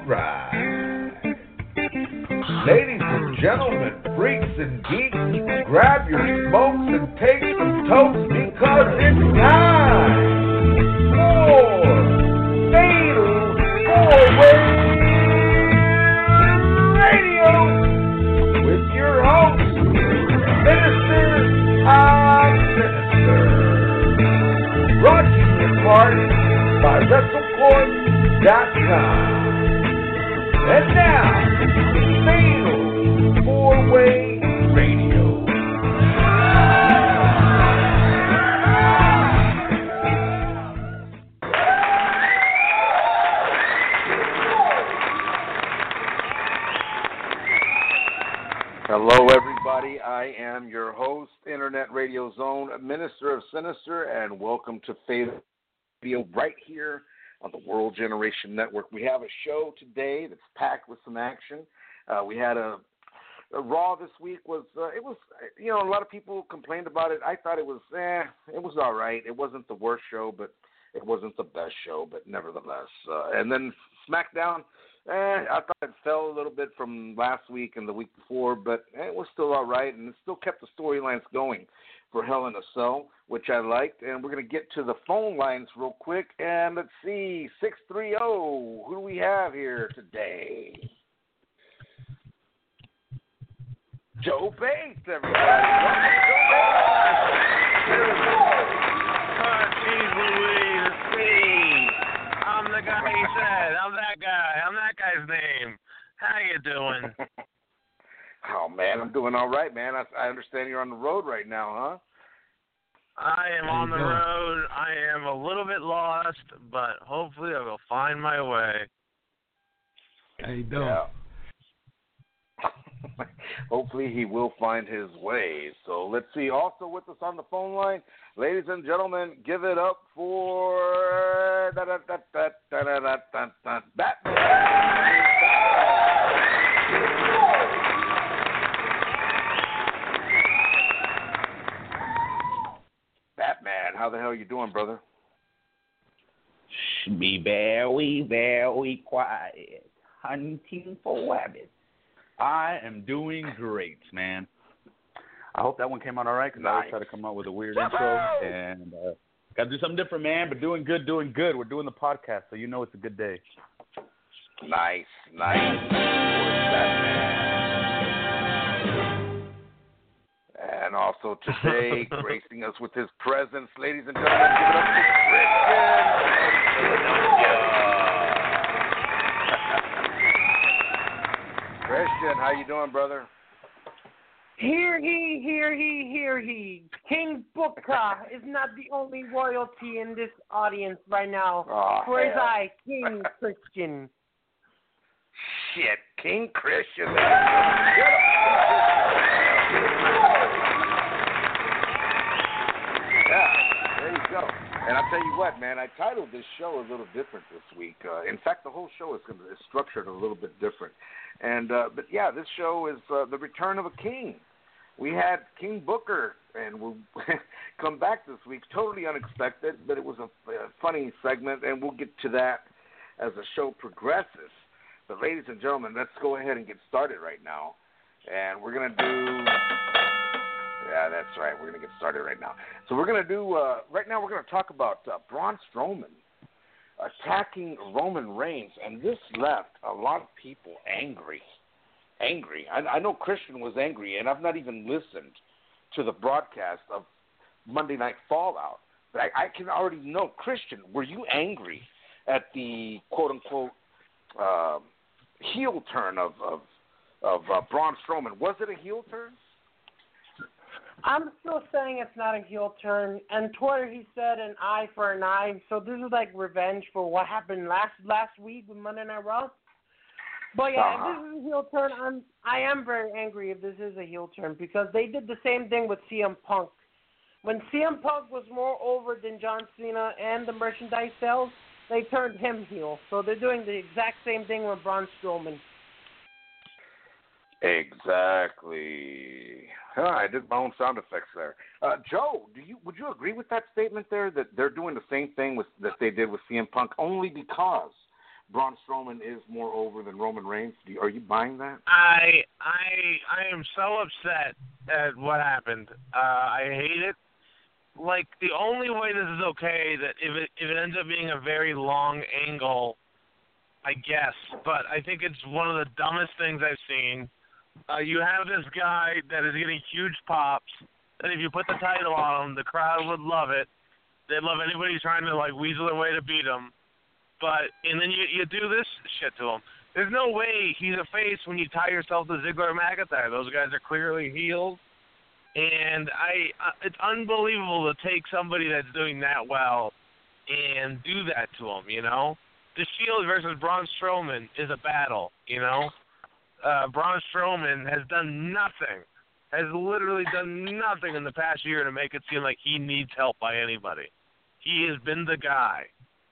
right. Ladies and gentlemen, freaks and geeks, grab your smokes and take some toast because it's time for Fatal Four-Way Radio with your host, Minister of Sinister. Brought to you in part by WrestleCourt.com. And now, Fatal Four-Way Radio. Hello, everybody. I am your host, Internet Radio Zone, Minister of Sinister, and welcome to Fatal Radio right here on the World Generation Network. We have a show today that's packed with some action. We had a Raw this week was a lot of people complained about it. I thought it was all right. It wasn't the worst show, but it wasn't the best show, but nevertheless. And then SmackDown, I thought it fell a little bit from last week and the week before, but it was still all right, and it still kept the storylines going for Hell in a Cell, which I liked. And we're going to get to the phone lines real quick. And let's see, 630, who do we have here today? Joe Bates, everybody. Jeez Louise, it's me. I'm the guy he said. I'm that guy. I'm that guy's name. How you doing? Oh, man, I'm doing all right, man. I understand you're on the road right now, huh? I am on the road. I am a little bit lost, but hopefully I will find my way. How you doing? Yeah. Hopefully he will find his way. So let's see. Also with us on the phone line, ladies and gentlemen, give it up for Batman. Batman, how the hell you doing, brother? Be very, very quiet. Hunting for rabbits. I am doing great, man. I hope that one came out all right, because I always try to come out with a weird intro. And got to do something different, man, but doing good. We're doing the podcast, so you know it's a good day. Nice. And also today, gracing us with his presence, ladies and gentlemen, give it up to Christian, how you doing, brother? Hear he. King Booker is not the only royalty in this audience right now. Oh, For is hell. I, King Christian. Shit, King Christian. Yeah, there you go. And I'll tell you what, man, I titled this show a little different this week. In fact, the whole show is structured a little bit different. And but yeah, this show is the return of a king. We had King Booker, and we'll come back this week. Totally unexpected, but it was a funny segment, and we'll get to that as the show progresses. But ladies and gentlemen, let's go ahead and get started right now. And we're going to do... Yeah, that's right. We're going to get started right now. So we're going to do... right now, we're going to talk about Braun Strowman attacking Roman Reigns, and this left a lot of people angry. I know Christian was angry, and I've not even listened to the broadcast of Monday Night Fallout, but I can already know. Christian, were you angry at the quote-unquote heel turn of Braun Strowman? Was it a heel turn? I'm still saying it's not a heel turn. And Twitter, he said an eye for an eye. So this is like revenge for what happened last week with Monday Night Raw. But yeah, if this is a heel turn, I am very angry if this is a heel turn, because they did the same thing with CM Punk. When CM Punk was more over than John Cena and the merchandise sales, they turned him heel. So they're doing the exact same thing with Braun Strowman. Exactly. I did my own sound effects there. Joe, would you agree with that statement there, that they're doing the same thing that they did with CM Punk, only because Braun Strowman is more over than Roman Reigns? Are you buying that? I am so upset at what happened. I hate it. Like, the only way this is okay that if it ends up being a very long angle, I guess. But I think it's one of the dumbest things I've seen. You have this guy that is getting huge pops, and if you put the title on him, the crowd would love it. They'd love anybody trying to, like, weasel their way to beat him. And then you do this shit to him. There's no way he's a face when you tie yourself to Ziggler or McIntyre. Those guys are clearly heels. And it's unbelievable to take somebody that's doing that well and do that to him, you know? The Shield versus Braun Strowman is a battle, you know? Braun Strowman has done nothing, has literally done nothing in the past year to make it seem like he needs help by anybody. He has been the guy.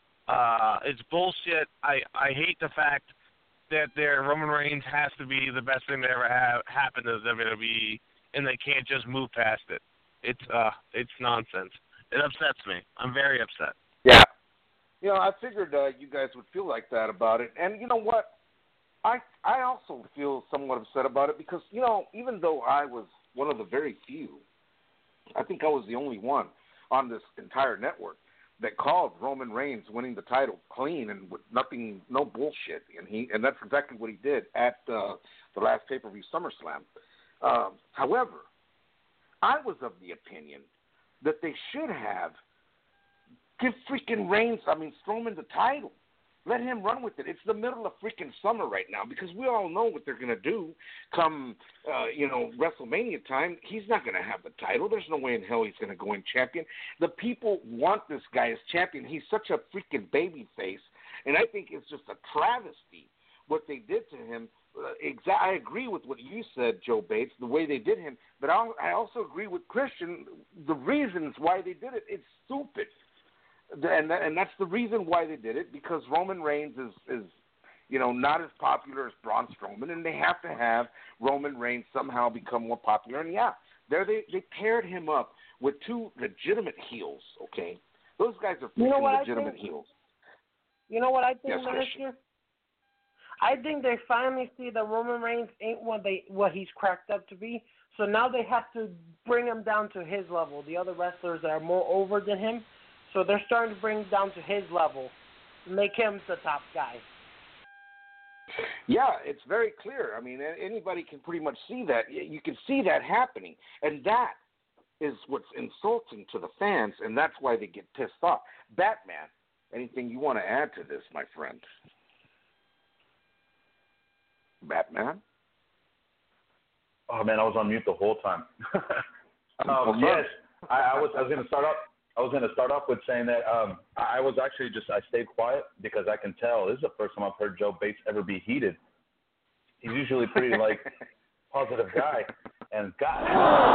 It's bullshit. I hate the fact that Roman Reigns has to be the best thing that ever happened to WWE, and they can't just move past it. It's nonsense. It upsets me. I'm very upset. Yeah. You know, I figured you guys would feel like that about it. And you know what? I also feel somewhat upset about it because, you know, even though I was one of the very few, I think I was the only one on this entire network that called Roman Reigns winning the title clean and with nothing, no bullshit. And that's exactly what he did at the last pay-per-view SummerSlam. However, I was of the opinion that they should have give freaking Strowman the title. Let him run with it. It's the middle of freaking summer right now because we all know what they're going to do come, WrestleMania time. He's not going to have the title. There's no way in hell he's going to go in champion. The people want this guy as champion. He's such a freaking baby face, and I think it's just a travesty what they did to him. I agree with what you said, Joe Bates, the way they did him, but I also agree with Christian, the reasons why they did it. It's stupid. And that's the reason why they did it, because Roman Reigns is not as popular as Braun Strowman, and they have to have Roman Reigns somehow become more popular. And yeah, they paired him up with two legitimate heels. Okay, those guys are legitimate heels. You know what I think, yes, Minister? I think they finally see that Roman Reigns ain't what he's cracked up to be. So now they have to bring him down to his level. The other wrestlers that are more over than him. So they're starting to bring him down to his level, make him the top guy. Yeah, it's very clear. I mean, anybody can pretty much see that. You can see that happening. And that is what's insulting to the fans, and that's why they get pissed off. Batman, anything you want to add to this, my friend? Batman? Oh, man, I was on mute the whole time. Yes, I was going to start off. I was going to start off with saying that I was actually I stayed quiet because I can tell this is the first time I've heard Joe Bates ever be heated. He's usually pretty positive guy, and God,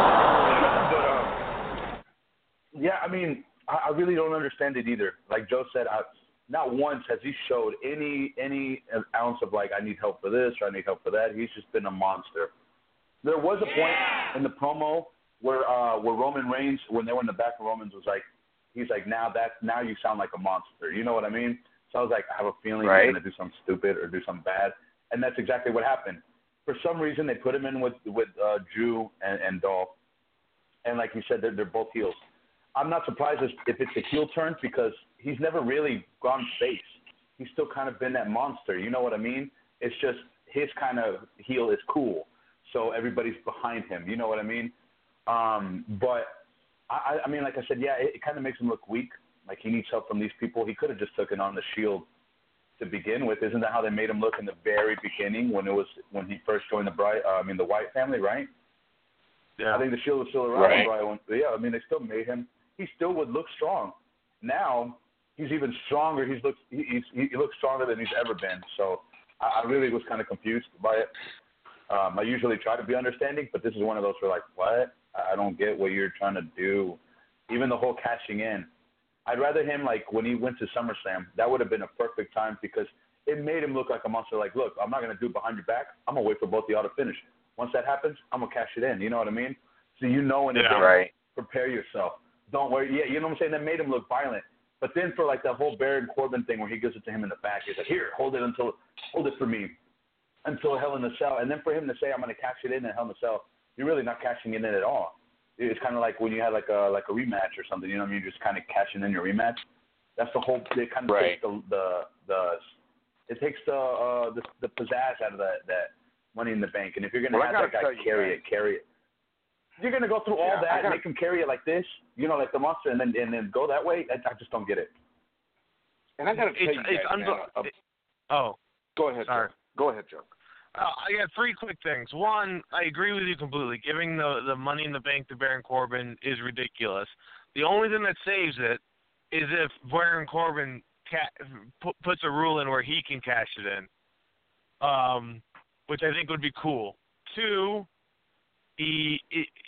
but yeah, I mean, I really don't understand it either. Like Joe said, not once has he showed any ounce of I need help for this or I need help for that. He's just been a monster. There was a point in the promo where Roman Reigns, when they were in the back of Roman's, he's like, now you sound like a monster. You know what I mean? So I was like, I have a feeling he's going to do something stupid or do something bad. And that's exactly what happened. For some reason, they put him in with Drew and Dolph. And like you said, they're both heels. I'm not surprised if it's a heel turn because he's never really gone face. He's still kind of been that monster. You know what I mean? It's just his kind of heel is cool. So everybody's behind him. You know what I mean? But I mean, like I said, yeah, it kind of makes him look weak. Like he needs help from these people. He could have just taken on the Shield to begin with. Isn't that how they made him look in the very beginning when he first joined the Wyatt family, right? Yeah. I think the Shield was still around. Right. Yeah, I mean, they still made him. He still would look strong. Now he's even stronger. He looks stronger than he's ever been. So I really was kind of confused by it. I usually try to be understanding, but this is one of those where what? I don't get what you're trying to do. Even the whole cashing in. I'd rather him, when he went to SummerSlam, that would have been a perfect time because it made him look like a monster. Like, look, I'm not going to do behind your back. I'm going to wait for both of y'all to finish. Once that happens, I'm going to cash it in. You know what I mean? So in advance, prepare yourself. Don't worry. Yeah, you know what I'm saying? That made him look violent. But then for like that whole Baron Corbin thing where he gives it to him in the back, he's like, here, hold it for me until Hell in a Cell. And then for him to say, I'm going to cash it in at Hell in a Cell, you're really not cashing it in at all. It's kind of like when you had like a rematch or something, you know what I mean? You're just kind of cashing in your rematch. That's the whole. It kind of takes the pizzazz out of that Money in the Bank. And if you're gonna have that guy carry it. You're gonna go through all that and make him carry it like this, you know, like the monster, and then go that way. I just don't get it. And I gotta tell you guys, go ahead. Sorry. Go ahead, Joe. I got 3 quick things. One, I agree with you completely. Giving the Money in the Bank to Baron Corbin is ridiculous. The only thing that saves it is if Baron Corbin puts a rule in where he can cash it in, which I think would be cool. 2, if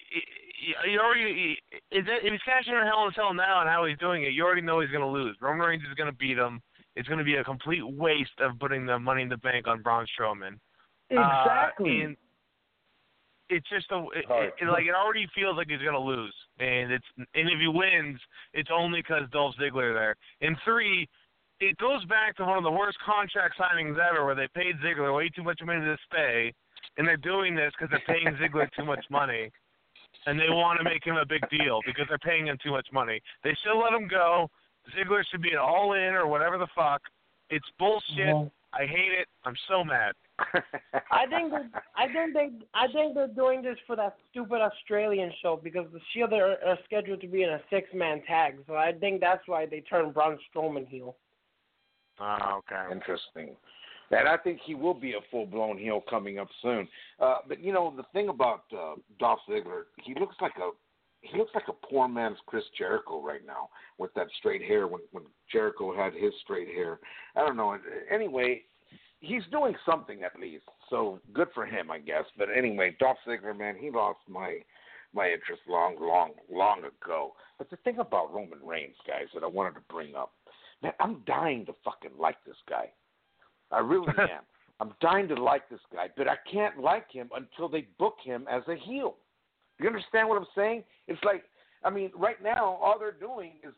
he's cashing in Hell in a Cell now and how he's doing it, you already know he's going to lose. Roman Reigns is going to beat him. It's going to be a complete waste of putting the Money in the Bank on Braun Strowman. Exactly. And it's just it already feels like he's gonna lose, and if he wins, it's only because Dolph Ziggler there. And 3, it goes back to one of the worst contract signings ever, where they paid Ziggler way too much money to stay, and they're doing this because they're paying Ziggler too much money, and they want to make him a big deal because they're paying him too much money. They should let him go. Ziggler should be an all-in or whatever the fuck. It's bullshit. Yeah. I hate it. I'm so mad. I think they're doing this for that stupid Australian show because the Shield are scheduled to be in a 6-man tag. So I think that's why they turned Braun Strowman heel. Oh, okay. Interesting. And I think he will be a full-blown heel coming up soon. But you know the thing about Dolph Ziggler, he looks like a poor man's Chris Jericho right now with that straight hair. When Jericho had his straight hair, I don't know. Anyway. He's doing something at least, so good for him, I guess. But anyway, Dolph Ziggler, man, he lost my interest long ago. But the thing about Roman Reigns, guys, that I wanted to bring up, man, I'm dying to fucking like this guy. I really am. I'm dying to like this guy, but I can't like him until they book him as a heel. You understand what I'm saying? It's like, I mean, right now, all they're doing is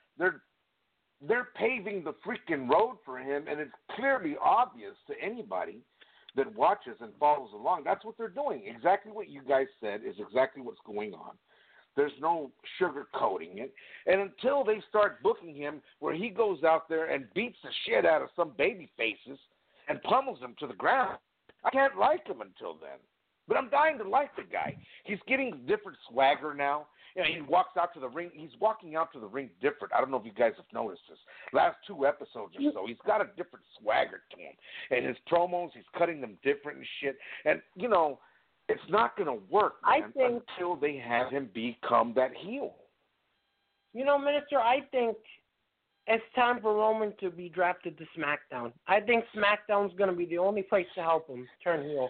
they're paving the freaking road for him, and it's clearly obvious to anybody that watches and follows along. That's what they're doing. Exactly what you guys said is exactly what's going on. There's no sugarcoating it. And until they start booking him where he goes out there and beats the shit out of some baby faces and pummels them to the ground, I can't like him until then. But I'm dying to like the guy. He's getting different swagger now. You know, he walks out to the ring. He's walking out to the ring different. I don't know if you guys have noticed this. Last 2 episodes or so, he's got a different swagger to him. And his promos, he's cutting them different and shit. And, you know, it's not going to work, man, until they have him become that heel. You know, Minister, I think it's time for Roman to be drafted to SmackDown. I think SmackDown's going to be the only place to help him turn heel.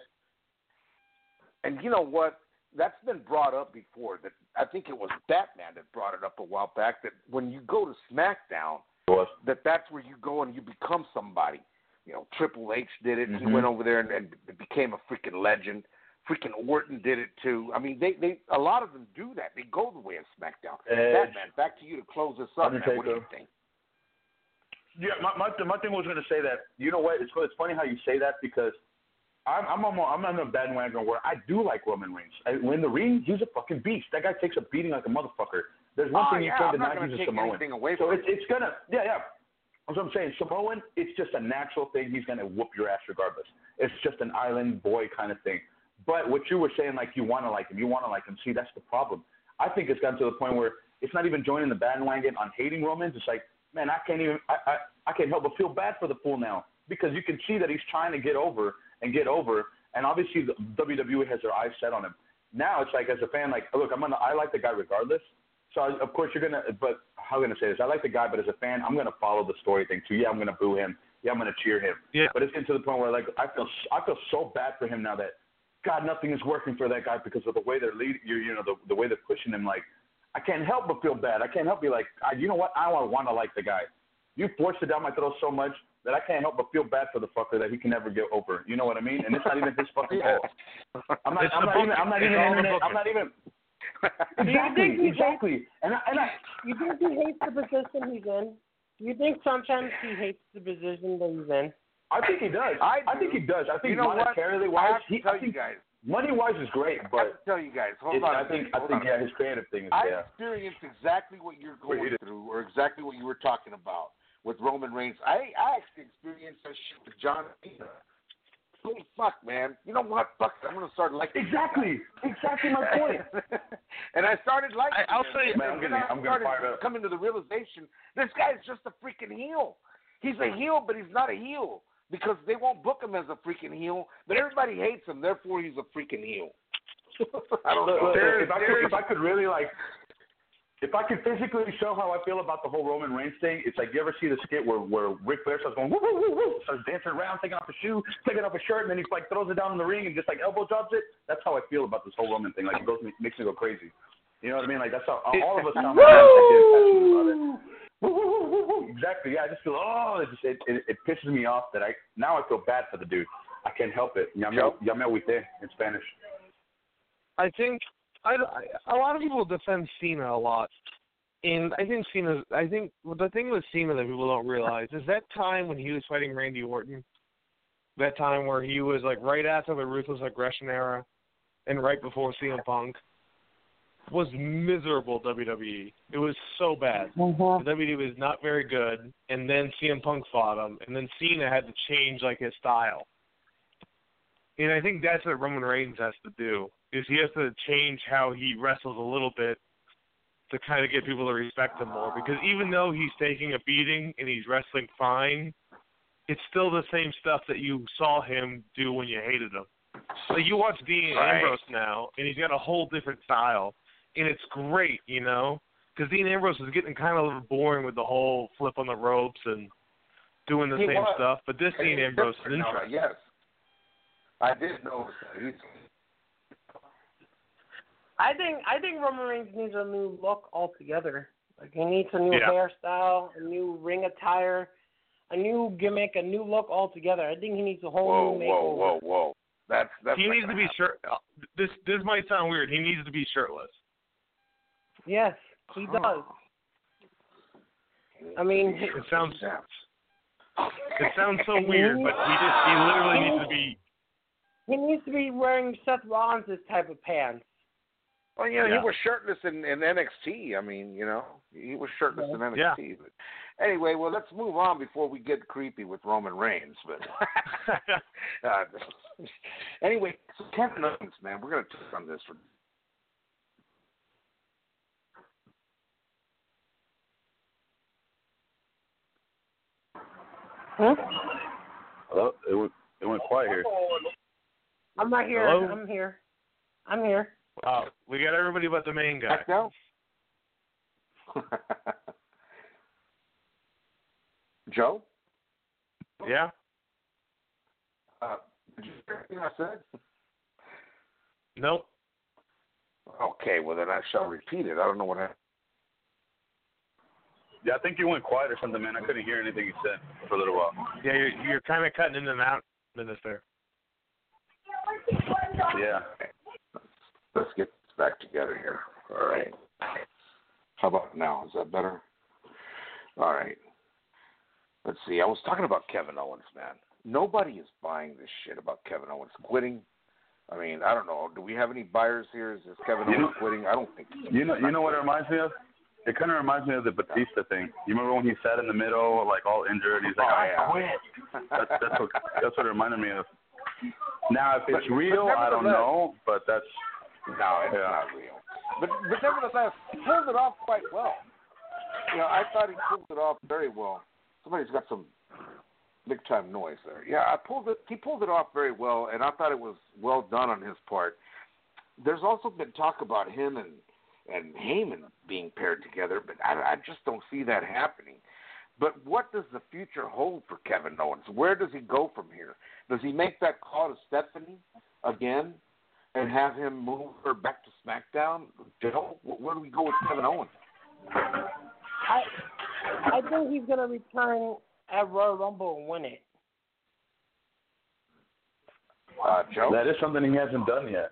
And you know what? That's been brought up before. That I think it was Batman that brought it up a while back. That when you go to SmackDown, that's where you go and you become somebody. You know, Triple H did it. Mm-hmm. He went over there and became a freaking legend. Freaking Orton did it too. I mean, they a lot of them do that. They go the way of SmackDown. Batman, back to you to close this up. Man. What do you think? Yeah, my thing was going to say that. You know what? It's funny how you say that because I'm on a bandwagon where I do like Roman Reigns. When the ring, he's a fucking beast. That guy takes a beating like a motherfucker. There's one thing you can't deny, he's a Samoan. So it's gonna, yeah. That's what I'm saying. Samoan, it's just a natural thing. He's gonna whoop your ass regardless. It's just an island boy kind of thing. But what you were saying, like you want to like him. See, that's the problem. I think it's gotten to the point where it's not even joining the bandwagon on hating Romans. It's like, man, I can't help but feel bad for the fool now because you can see that he's trying to get over. And obviously the WWE has their eyes set on him. Now it's like as a fan, like, look, I like the guy regardless. So of course but how am I gonna say this? I like the guy, but as a fan, I'm gonna follow the story thing too. Yeah, I'm gonna boo him. Yeah, I'm gonna cheer him. Yeah. But it's getting to the point where like I feel so bad for him now that God, nothing is working for that guy because of the way they're the way they're pushing him. Like I can't help but feel bad. I can't help but be like, you know what? I want to like the guy. You forced it down my throat so much that I can't help but feel bad for the fucker that he can never get over. You know what I mean? And it's not even his fucking fault. I'm not even. Exactly. You think he hates the position he's in? Do you think sometimes he hates the position that he's in? I think he does. I think he does. I think you know monetarily what? wise, I tell you guys. Money-wise is great, I have but to tell you guys. Hold on. I think his creative thing is I experienced exactly what you're going through, or exactly what you were talking about with Roman Reigns. I actually experienced that shit with John Cena. Holy fuck, man! You know what? Fuck, I'm gonna start liking. Exactly my point. And I started liking. I'll say, man, I'm gonna fire up. Coming to the realization, this guy's just a freaking heel. He's a heel, but he's not a heel. Because they won't book him as a freaking heel, but everybody hates him, therefore he's a freaking heel. I don't know. If I could really if I could physically show how I feel about the whole Roman Reigns thing, it's like, you ever see the skit where Ric Flair starts going woo woo woo woo, starts dancing around, taking off his shoe, taking off his shirt, and then he like throws it down in the ring and just like elbow drops it. That's how I feel about this whole Roman thing. Like it makes me go crazy. You know what I mean? Like that's how all of us sound like passionate about it. Exactly. Yeah, I just feel it pisses me off that now I feel bad for the dude. I can't help it. Ya me agüité in Spanish. I think a lot of people defend Cena a lot, and I think the thing with Cena that people don't realize is that time when he was fighting Randy Orton, that time where he was like right after the Ruthless Aggression era, and right before CM Punk. Was miserable WWE. It was so bad. Mm-hmm. WWE was not very good, and then CM Punk fought him, and then Cena had to change like his style. And I think that's what Roman Reigns has to do, is he has to change how he wrestles a little bit to kind of get people to respect him more. Because even though he's taking a beating and he's wrestling fine, it's still the same stuff that you saw him do when you hated him. Like you watch Dean Ambrose now, and he's got a whole different style. And it's great, you know, because Dean Ambrose is getting kind of boring with the whole flip on the ropes and doing the same stuff. But this Dean Ambrose is interesting. Yes, I did notice that. I think Roman Reigns needs a new look altogether. Like he needs a new hairstyle, a new ring attire, a new gimmick, a new look altogether. I think he needs a whole new makeover. Whoa. That's he needs to be This might sound weird. He needs to be shirtless. Yes, he does. I mean, it sounds so weird, but he literally needs to be. He needs to be wearing Seth Rollins' type of pants. Well, he was shirtless in NXT. I mean, he was shirtless in NXT. Yeah. But anyway, well, let's move on before we get creepy with Roman Reigns. But anyway, so Kevin Owens, man, we're going to touch on this for. Huh? Hello? It went quiet here. I'm not here. Hello? I'm here. Wow, we got everybody but the main guy. Back now? Joe? Yeah? Did you hear anything I said? Nope. Okay, well then I shall repeat it. I don't know what happened. Yeah, I think you went quiet or something, man. I couldn't hear anything you said for a little while. Yeah, you're kind of cutting in and out, Minister. Yeah. Let's get this back together here. All right. How about now? Is that better? All right. Let's see. I was talking about Kevin Owens, man. Nobody is buying this shit about Kevin Owens quitting. I mean, I don't know. Do we have any buyers here? Is this Kevin Owens quitting? I don't think so. You know what it reminds me of? It kind of reminds me of the Batista thing. You remember when he sat in the middle, like all injured? He's like, I quit. That's what it reminded me of. Now, if it's real, I don't know, but that's... No, it's not real. But nevertheless, he pulled it off quite well. I thought he pulled it off very well. Somebody's got some big-time noise there. Yeah, he pulled it off very well, and I thought it was well done on his part. There's also been talk about him and Heyman being paired together, but I just don't see that happening. But what does the future hold for Kevin Owens? Where does he go from here? Does he make that call to Stephanie again and have him move her back to SmackDown? Joe, where do we go with Kevin Owens? I think he's going to return at Royal Rumble and win it. Joe? That is something he hasn't done yet.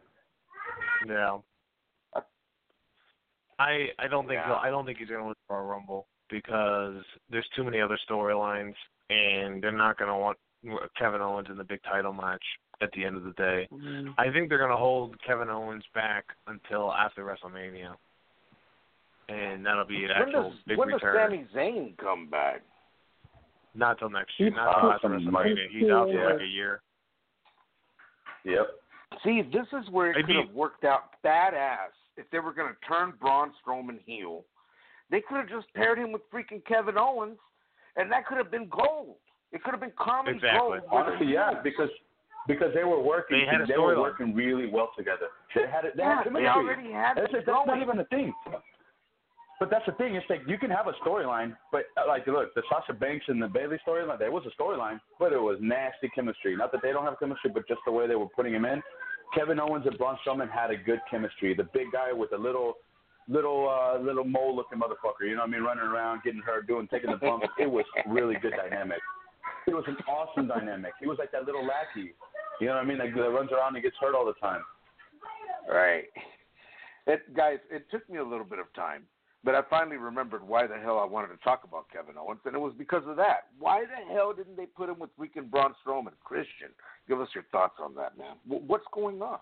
Yeah. I don't think I don't think he's going to win the Royal Rumble. because there's too many other storylines, and they're not going to want Kevin Owens in the big title match at the end of the day. Mm. I think they're going to hold Kevin Owens back until after WrestleMania. And that'll be an actual big when return. When does Sami Zayn come back? Not till next year. Not till after WrestleMania. He's out for like a year. Yep. See, this is where it could have worked out badass if they were going to turn Braun Strowman heel. They could have just paired him with freaking Kevin Owens, and that could have been gold. It could have been comedy gold. Honestly, yeah, because they were working. They were working really well together. They had they already had it. That's not even a thing. But that's the thing. It's like you can have a storyline, but like look, the Sasha Banks and the Bayley storyline, there was a storyline, but it was nasty chemistry. Not that they don't have chemistry, but just the way they were putting him in. Kevin Owens and Braun Strowman had a good chemistry. The big guy with the little mole-looking motherfucker, you know what I mean, running around, getting hurt, taking the bumps. It was really good dynamic. It was an awesome dynamic. He was like that little lackey, you know what I mean, that runs around and gets hurt all the time. Right. Guys, it took me a little bit of time. But I finally remembered why the hell I wanted to talk about Kevin Owens, and it was because of that. Why the hell didn't they put him with freaking Braun Strowman? Christian, give us your thoughts on that, man. What's going on?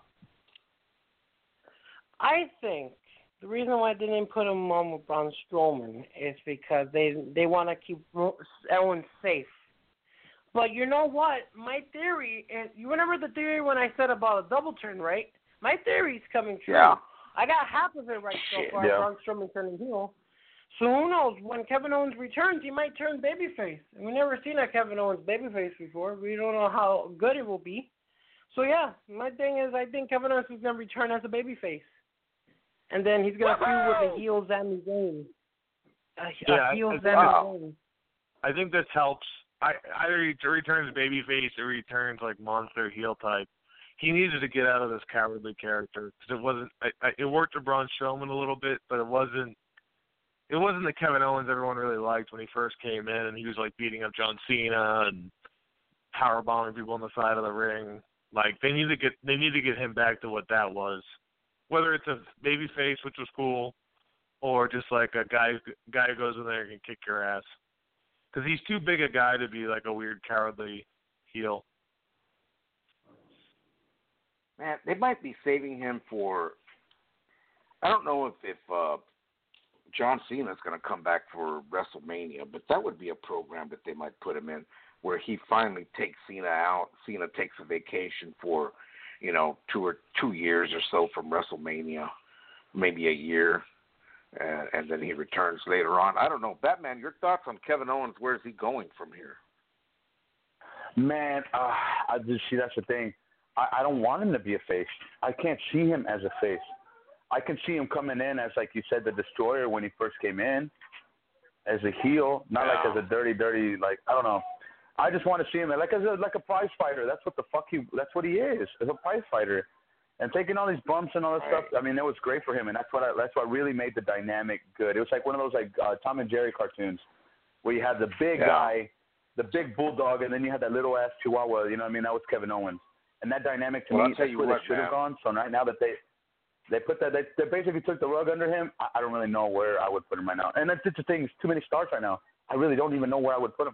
I think the reason why they didn't put him on with Braun Strowman is because they want to keep Owens safe. But you know what? My theory is, you remember the theory when I said about a double turn, right? My theory is coming true. Yeah. I got half of it right so far. Yeah. Braun Strowman turning heel. So who knows? When Kevin Owens returns, he might turn babyface. And we've never seen a Kevin Owens babyface before. We don't know how good it will be. So yeah, my thing is, I think Kevin Owens is going to return as a babyface, and then he's going to feud with the heel Sami Zayn. I think this helps. Either he returns babyface or he returns like monster heel type. He needed to get out of this cowardly character because it wasn't. It worked for Braun Strowman a little bit, but it wasn't. It wasn't the Kevin Owens everyone really liked when he first came in, and he was like beating up John Cena and powerbombing people on the side of the ring. Like they need to get him back to what that was, whether it's a babyface, which was cool, or just like a guy who goes in there and can kick your ass. Because he's too big a guy to be like a weird cowardly heel. Man, they might be saving him for. I don't know if John Cena is going to come back for WrestleMania, but that would be a program that they might put him in where he finally takes Cena out. Cena takes a vacation for, 2 years or so from WrestleMania, maybe a year, and then he returns later on. I don't know. Batman, your thoughts on Kevin Owens? Where is he going from here? Man, that's the thing. I don't want him to be a face. I can't see him as a face. I can see him coming in as, like you said, the Destroyer when he first came in, as a heel, not like as a dirty, like, I don't know. I just want to see him like a prize fighter. That's what he is, as a prize fighter. And taking all these bumps and all that stuff, I mean, it was great for him, and that's what really made the dynamic good. It was like one of those like Tom and Jerry cartoons where you had the big guy, the big bulldog, and then you had that little ass chihuahua. You know what I mean? That was Kevin Owens. And that dynamic to me, that's where they should have gone. So right now that they put that, they basically took the rug under him. I don't really know where I would put him right now. And that's the thing. It's too many stars right now. I really don't even know where I would put him.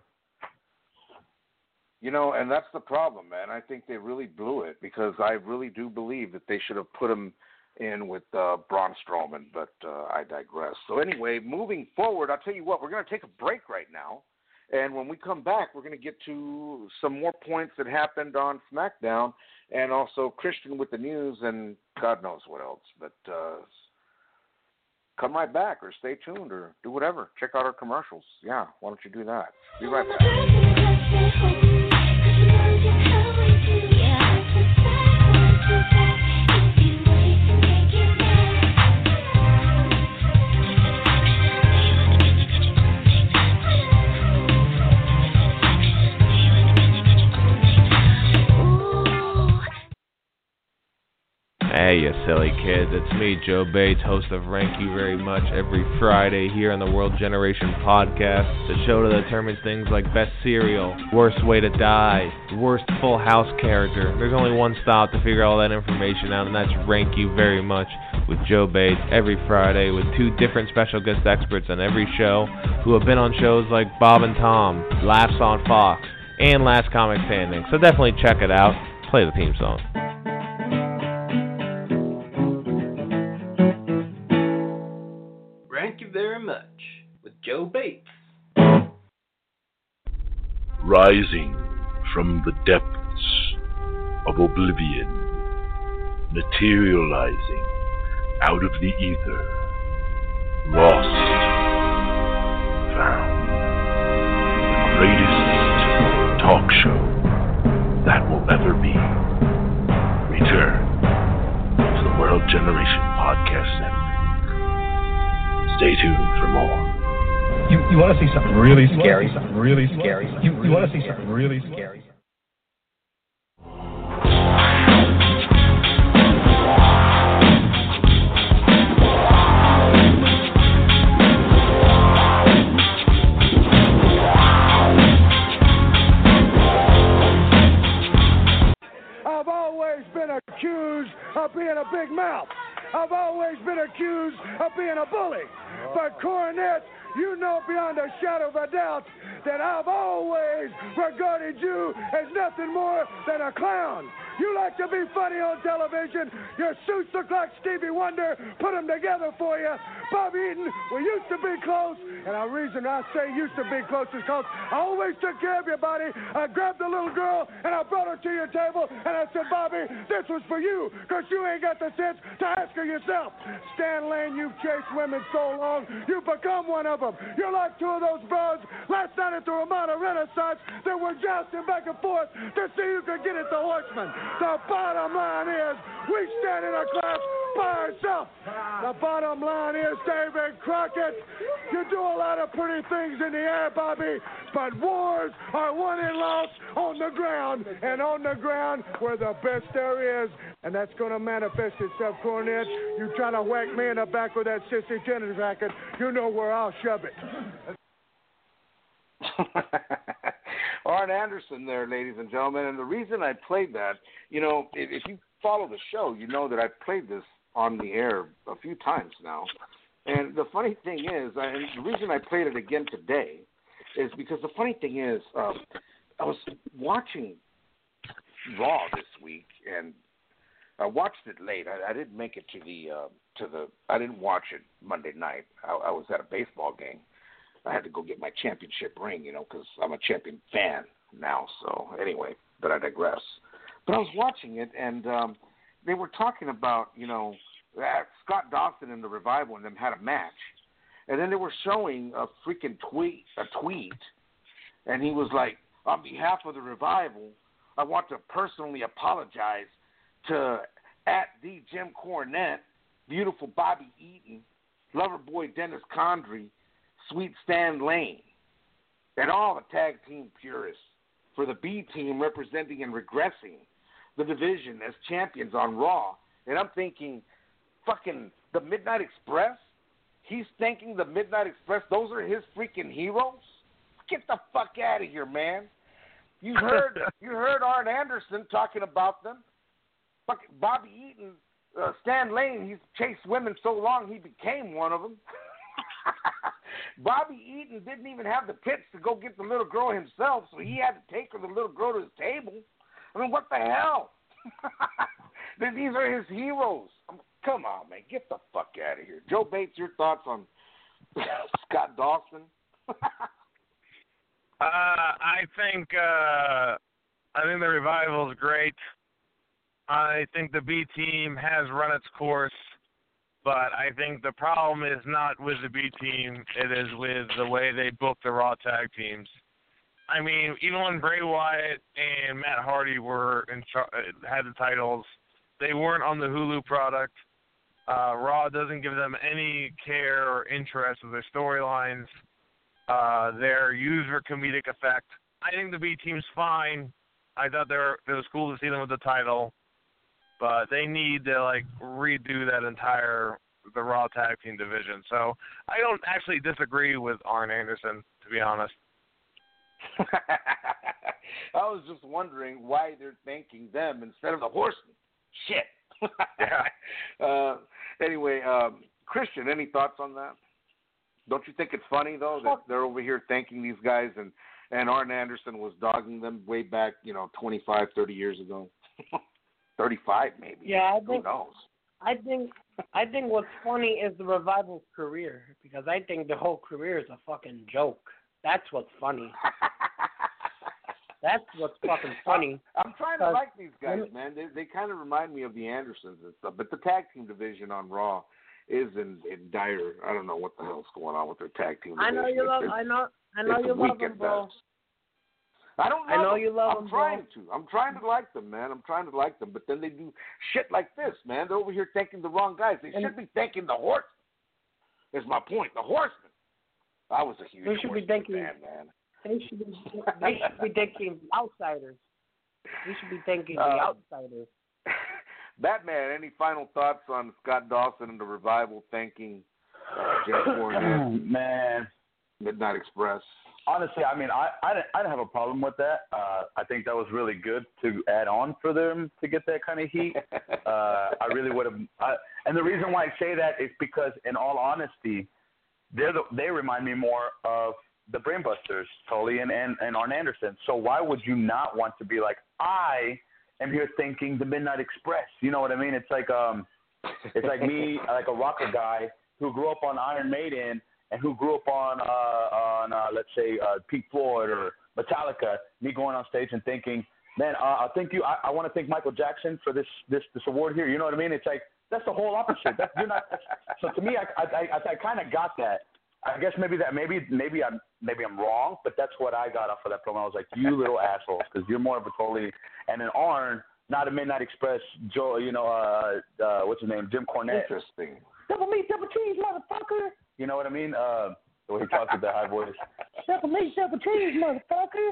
And that's the problem, man. I think they really blew it because I really do believe that they should have put him in with Braun Strowman, but I digress. So anyway, moving forward, I'll tell you what, we're going to take a break right now. And when we come back, we're going to get to some more points that happened on SmackDown and also Christian with the news and God knows what else. But come right back or stay tuned or do whatever. Check out our commercials. Yeah, why don't you do that? Be right back. Hey, you silly kids, it's me, Joe Bates, host of Rank You Very Much every Friday here on the World Generation Podcast, the show that determines things like best cereal, worst way to die, worst Full House character. There's only one stop to figure all that information out, and that's Rank You Very Much. with Joe Bates every Friday with 2 different special guest experts on every show who have been on shows like Bob and Tom, Laughs on Fox, and Last Comic Standing. So definitely check it out. Play the theme song. Thank you very much with Joe Bates. Rising from the depths of oblivion, materializing out of the ether, lost, found, the greatest talk show that will ever be. Return to the World Generation Podcast Network. Stay tuned for more. You want to see something really scary? You want to see something really scary? I've always been accused of being a big mouth. I've always been accused of being a bully. But Cornette, you know beyond a shadow of a doubt that I've always regarded you as nothing more than a clown. You like to be funny on television. Your suits look like Stevie Wonder. Put them together for you. Bob Eaton, we used to be close. And the reason I say used to be close is because I always took care of your body. I grabbed the little girl and I brought her to your table. And I said, Bobby, this was for you because you ain't got the sense to ask her yourself. Stan Lane, you've chased women so long, you've become one of them. You're like 2 of those bros last night at the Ramada Renaissance that were jousting back and forth to see who could get at the horseman. The bottom line is we stand in a class by ourselves. The bottom line is, David Crockett, you do a lot of pretty things in the air, Bobby, but wars are won and lost on the ground, and on the ground where the best there is, and that's going to manifest itself, Cornette. You try to whack me in the back with that sissy tennis racket, you know where I'll shove it. Arn Anderson there, ladies and gentlemen, and the reason I played that, you know, if you follow the show, you know that I've played this on the air a few times now. And the funny thing is, and the reason I played it again today is because the funny thing is, I was watching Raw this week, and I watched it late. I didn't make it to the I didn't watch it Monday night. I was at a baseball game. I had to go get my championship ring, you know, because I'm a champion fan now. So anyway, but I digress. But I was watching it, and they were talking about, you know, Scott Dawson and the Revival and them had a match. And then they were showing a freaking tweet, and he was like, on behalf of the Revival, I want to personally apologize to @the Jim Cornette, beautiful Bobby Eaton, Loverboy Dennis Condrey, Sweet Stan Lane, and all the tag team purists for the B team representing and regressing the division as champions on Raw. And I'm thinking, fucking the Midnight Express? He's thanking the Midnight Express? Those are his freaking heroes? Get the fuck out of here, man. You heard Arn Anderson talking about them. Fucking Bobby Eaton, Stan Lane, he's chased women so long he became one of them. Bobby Eaton didn't even have the pits to go get the little girl himself, so he had to take the little girl to his table. I mean, what the hell? These are his heroes. Come on, man. Get the fuck out of here. Joe Bates, your thoughts on Scott Dawson? I think the Revival is great. I think the B team has run its course, but I think the problem is not with the B team. It is with the way they book the Raw tag teams. I mean, even when Bray Wyatt and Matt Hardy were had the titles, they weren't on the Hulu product. Raw doesn't give them any care or interest in their storylines, their user comedic effect. I think the B team's fine. I thought it was cool to see them with the title, but they need to redo the Raw tag team division. So I don't actually disagree with Arn Anderson, to be honest. I was just wondering why they're thanking them instead of the Horsemen. Shit. Yeah. Anyway, Christian, any thoughts on that? Don't you think it's funny though that they're over here thanking these guys and Arn Anderson was dogging them way back, 25, 30 years ago, 35 maybe. Yeah, who knows? I think what's funny is the Revival's career, because I think the whole career is a fucking joke. That's what's funny. That's what's fucking funny. I'm trying to like these guys, man. They kind of remind me of the Andersons and stuff. But the tag team division on Raw is in dire. I don't know what the hell's going on with their tag team division. I know you love them, bro. I don't know. I know you love them, bro. I'm trying to like them, man. I'm trying to like them. But then they do shit like this, man. They're over here thanking the wrong guys. They should be thanking the Horsemen. Is my point. The Horsemen. I was a huge Horsemen fan, man. They should be thanking the Outsiders. We should be thanking the Outsiders. Batman, any final thoughts on Scott Dawson and the Revival thanking Jim Cornette? Man. Midnight Express. Honestly, I mean, I didn't have a problem with that. I think that was really good to add on for them to get that kind of heat. I really would have. And the reason why I say that is because, in all honesty, they remind me more of the Brainbusters, Tully and Arn Anderson. So why would you not want to be like, I am here thinking the Midnight Express? You know what I mean? It's like me, like a rocker guy who grew up on Iron Maiden and who grew up on let's say Pink Floyd or Metallica. Me going on stage and thinking, man, I want to thank Michael Jackson for this award here. You know what I mean? It's like that's the whole opposite. So to me, I kind of got that. I guess maybe I'm wrong, but that's what I got off of that promo. I was like, you little assholes, because you're more of a totally, and an Arn, not a Midnight Express, Joe, what's his name, Jim Cornette. Interesting. Double meat, double cheese, motherfucker. You know what I mean? The way he talks with that high voice. Double meat, double cheese, motherfucker.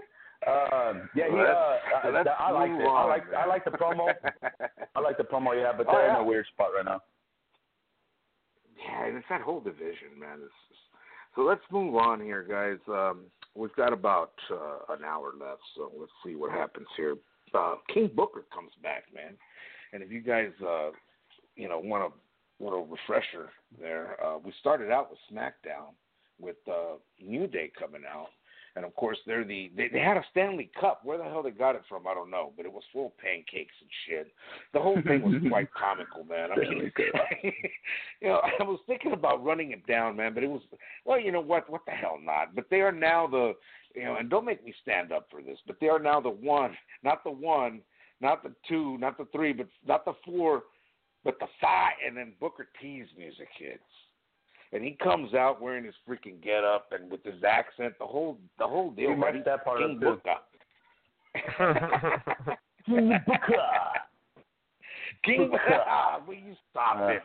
I liked it. I like the promo. I like the promo, yeah, but they're in a weird spot right now. Yeah, and it's that whole division, man. So let's move on here, guys. We've got about an hour left, so let's see what happens here. King Booker comes back, man. And if you guys, want a refresher there, we started out with SmackDown with New Day coming out. And, of course, they had a Stanley Cup. Where the hell they got it from, I don't know. But it was full of pancakes and shit. The whole thing was quite comical, man. I mean, I was thinking about running it down, man. But it was, well, you know what? What the hell not? But they are now and don't make me stand up for this, but they are now the one, not the 2, not the 3, but not the 4, but the 5. And then Booker T's music hits. And he comes out wearing his freaking getup and with his accent, the whole deal. You messed that part King up too. King Booker. King Booker. Will you stop it?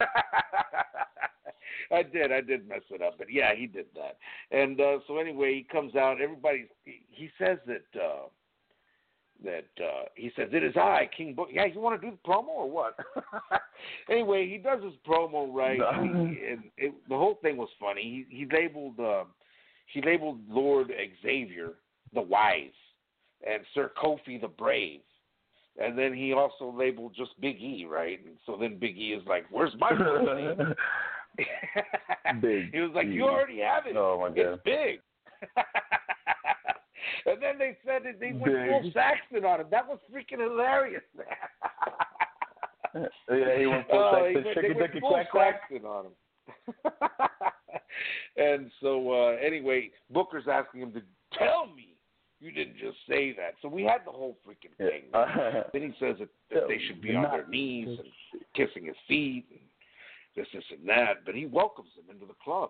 I did mess it up, but yeah, he did that. And so anyway, he comes out. He says that he says, it is I, King Booker. Yeah, you want to do the promo or what? Anyway, he does his promo right, the whole thing was funny. He labeled Lord Xavier the Wise and Sir Kofi the Brave, and then he also labeled just Big E, right? And so then Big E is like, "Where's my Kofi?" He was like, "You already have it. Oh my God, it's big." And then they said that they went full Saxon on him. That was freaking hilarious, man. Yeah, he went full Saxon. They went full Saxon on him. And so, anyway, Booker's asking him to tell me you didn't just say that. So we had the whole freaking thing. Then he says that they should be on their knees and kissing his feet and this and that. But he welcomes them into the club.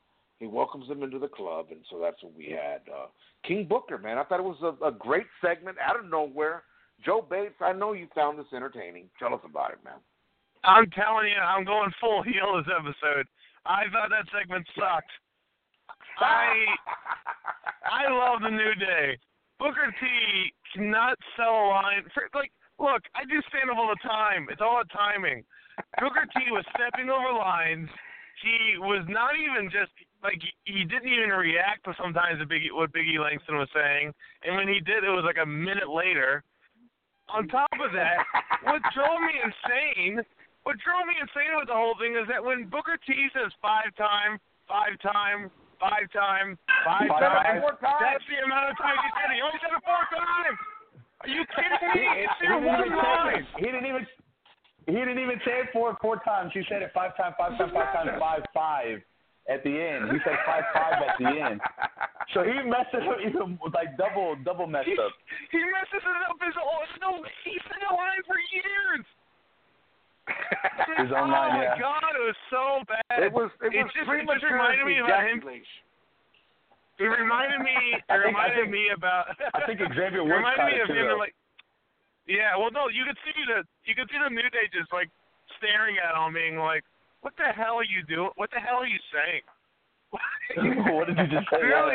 And so that's what we had. King Booker, man. I thought it was a great segment out of nowhere. Joe Bates, I know you found this entertaining. Tell us about it, man. I'm telling you, I'm going full heel this episode. I thought that segment sucked. I love the New Day. Booker T cannot sell a line. Look, I do stand-up all the time. It's all about timing. Booker T was stepping over lines. He was not even just, he didn't even react to sometimes what Big E Langston was saying. And when he did, it was like a minute later. On top of that, what drove me insane what drove me insane with the whole thing is that when Booker T says five time, that's the amount of times he said it. He only said it 4 times. Are you kidding me? It's your one line. He didn't even say it 4 times. He said it 5 times, 5 at the end. He said 5 at the end. So he messed it up even like double messed up. He messes it up his own. No, he said the line for years. His own line, my God, it was so bad. It just reminded me about him. It reminded me about. I think Xavier Woods reminded me of too, him though. like. Yeah, well, no, you could see the New Day just like staring at him, being like, "What the hell are you doing? What the hell are you saying?" What did you just say? Really?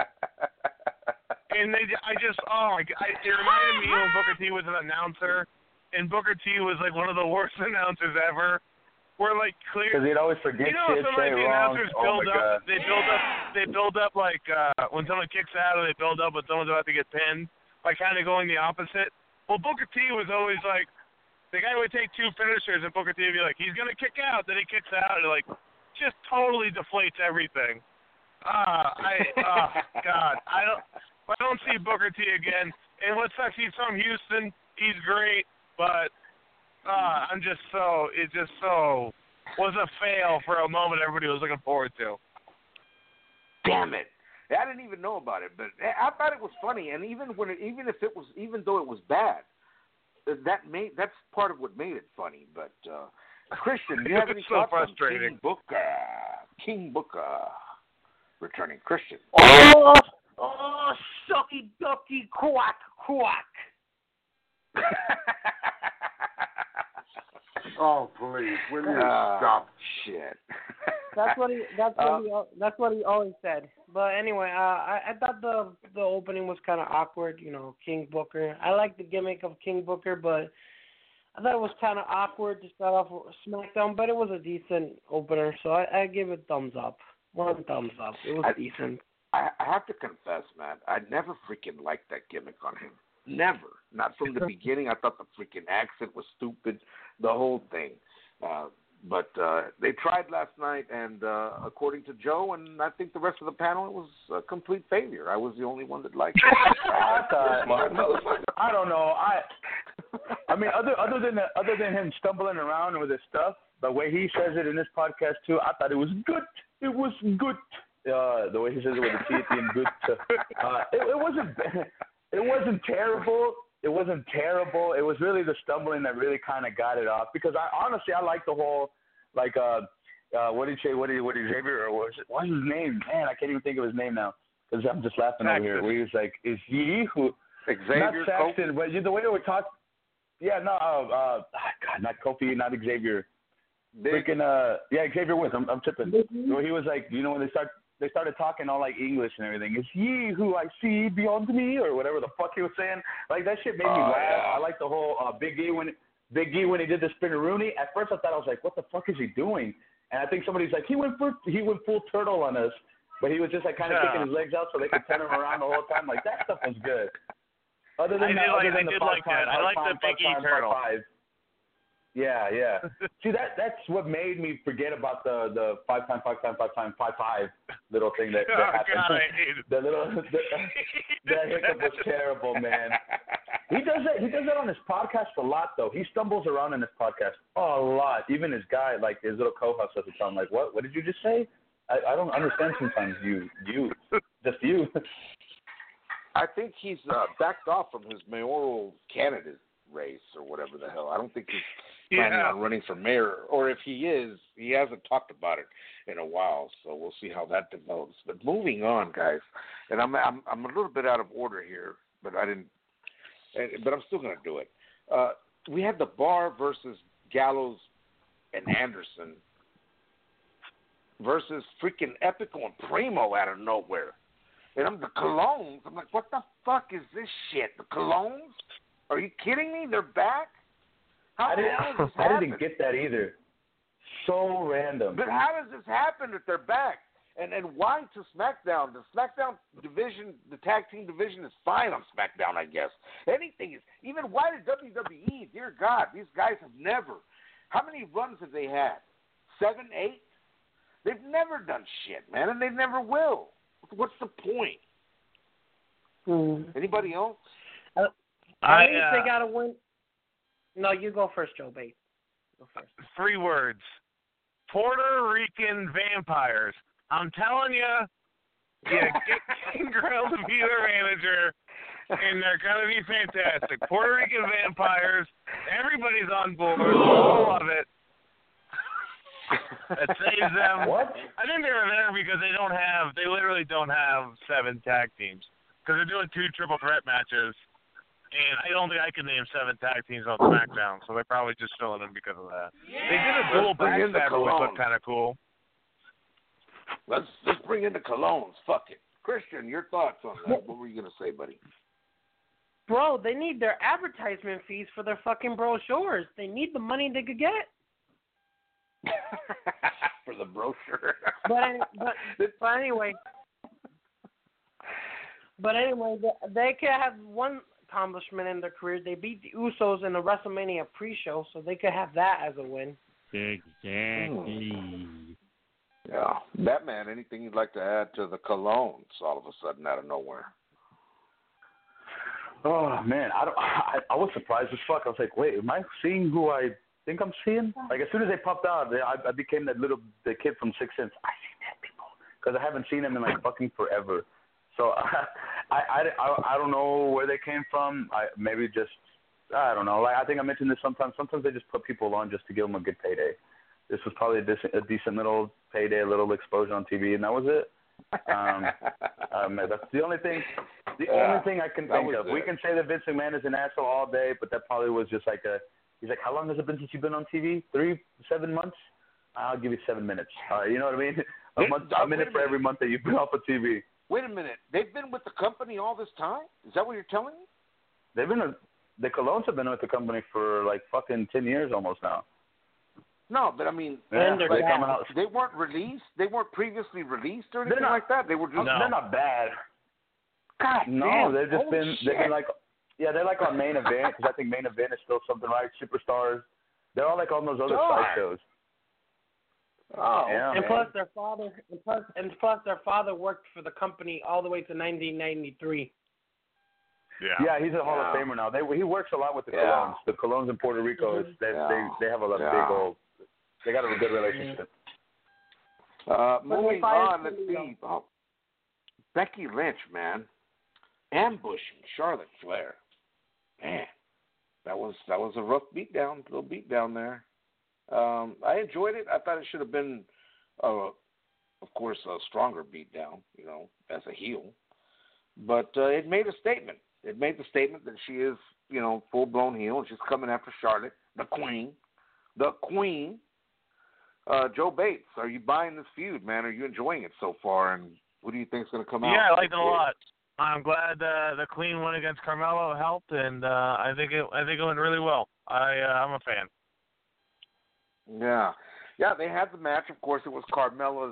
And it reminded me when Booker T was an announcer, and Booker T was like one of the worst announcers ever. Where like clear, because he'd always forget shit, say the wrong. announcers Oh my God. They build up like when someone kicks out, or they build up when someone's about to get pinned, by kind of going the opposite. Well, Booker T was always like, the guy would take 2 finishers, and Booker T would be like, he's gonna kick out, then he kicks out, and like, just totally deflates everything. God, I don't see Booker T again. And what sucks, he's from Houston. He's great, but it just was a fail for a moment everybody was looking forward to. Damn it. I didn't even know about it, but I thought it was funny, and even though it was bad, that's part of what made it funny. But Christian, do you have any thoughts on King Booker returning? Christian. Oh, sucky ducky quack. Oh, please, will you stop? Shit. That's what he always said. But anyway, I thought the opening was kind of awkward. You know, King Booker. I like the gimmick of King Booker, but I thought it was kind of awkward to start off with SmackDown. But it was a decent opener, so I give it thumbs up. 1 thumbs up. It was decent. I have to confess, man, I never freaking liked that gimmick on him. Never. Not from the beginning. I thought the freaking accent was stupid, the whole thing. But they tried last night, and according to Joe and I think the rest of the panel, it was a complete failure. I was the only one that liked it. I don't know. I mean, other than him stumbling around with his stuff, the way he says it in this podcast too, I thought it was good. It was good. The way he says it with the teeth and good. It wasn't terrible. It wasn't terrible. It was really the stumbling that really kind of got it off. Because I like the whole, like, what did Xavier, or what's his name? Man, I can't even think of his name now. Because I'm just laughing over here. Where he was like, is he who? Xavier? Not Saxton, but the way they were talking. Yeah, no, God, not Kofi, not Xavier. Xavier Woods. I'm tripping. Where he was like, you know, when they started talking all like English and everything. Is he who I see beyond me, or whatever the fuck he was saying? Like that shit made me laugh. Yeah. I like the whole Big E when he did the spinneroonie. At first I thought, I was like, what the fuck is he doing? And I think somebody's like, he went full turtle on us, but he was just like kind of kicking his legs out so they could turn him around the whole time. Like that stuff was good. Other than I did like that. I like the Big E turtle. Yeah. See, that's what made me forget about the 5 times 5 times 5 times 5 little thing that happened. God, I hate it. That hiccup was terrible, man. He does that on his podcast a lot, though. He stumbles around in his podcast a lot. Even his guy, like his little co-host at the time, like, what did you just say? I don't understand sometimes. Just you. I think he's backed off from his mayoral candidate race or whatever the hell. I don't think he's planning on running for mayor, or if he is, he hasn't talked about it in a while. So we'll see how that develops. But moving on, guys, and I'm a little bit out of order here, but I'm still going to do it. We had the Bar versus Gallows and Anderson versus freaking Epico and Primo out of nowhere. And the Colognes, I'm like, what the fuck is this shit? The Colognes? Are you kidding me? They're back? How the hell does this happen? I didn't get that either. So random. But how does this happen if they're back? And why to SmackDown? The SmackDown division, the tag team division is fine on SmackDown, I guess. Anything is, even why did WWE, dear God, these guys have never How many runs have they had? 7, 8? They've never done shit, man, and they never will. What's the point? Anybody else? I think they got to win. No, you go first, Joe Bates. Go first. 3 words. Puerto Rican vampires. I'm telling you, get Gangrel to be their manager, and they're going to be fantastic. Puerto Rican vampires. Everybody's on board. All of it. It saves them. What? I think they're there because they literally don't have 7 tag teams. Because they're doing 2 triple threat matches. And I don't think I can name 7 tag teams on SmackDown, so they're probably just filling in because of that. Yeah. They did a dual backstabber, which looked kind of cool. Let's bring in the Colognes. Fuck it. Christian, your thoughts on that? What were you going to say, buddy? Bro, they need their advertisement fees for their fucking brochures. They need the money they could get. For the brochure. But anyway, they could have one accomplishment in their career. They beat the Usos in the WrestleMania pre-show, so they could have that as a win. Exactly. Yeah. Batman, anything you'd like to add to the Colognes all of a sudden out of nowhere? Oh, man, I was surprised as fuck. I was like, wait, am I seeing who I think I'm seeing? Like, as soon as they popped out, I became the kid from Sixth Sense. I see dead people. Because I haven't seen them in, like, fucking forever. So I don't know where they came from. Maybe just, I don't know. Like, I think I mentioned this sometimes. Sometimes they just put people on just to give them a good payday. This was probably a decent little payday, a little exposure on TV, and that was it. That's the only thing. The only thing I can think of. We can say that Vince McMahon is an asshole all day, but that probably was just like he's like, how long has it been since you've been on TV? 7 months? I'll give you 7 minutes. You know what I mean? A minute for every month that you've been off of TV. Wait a minute. They've been with the company all this time? Is that what you're telling me? The Colognes have been with the company for like fucking 10 years almost now. No, but I mean, they weren't released. They weren't previously released or anything like that. They were just. They're not bad. God, no, they've just been. They've been like, they're like on Main Event because I think Main Event is still something, right? Superstars. They're all like on those other side shows. Oh, yeah. And plus their father worked for the company all the way to 1993. Yeah, he's a Hall of Famer now. He works a lot with the Colognes. The Colognes in Puerto Rico, they have a big old. They got a good relationship. Moving on, let's see. Oh, Becky Lynch, man, ambushing Charlotte Flair. Man, that was a rough little beatdown there. I enjoyed it. I thought it should have been, of course, a stronger beatdown, as a heel. But it made a statement. It made the statement that she is, full-blown heel, and she's coming after Charlotte, the Queen. The Queen. Joe Bates, are you buying this feud, man? Are you enjoying it so far? And what do you think is going to come out? Yeah, I liked it a lot. I'm glad the Queen win against Carmella helped, and I think it went really well. I'm a fan. Yeah, they had the match. Of course, it was Carmella's,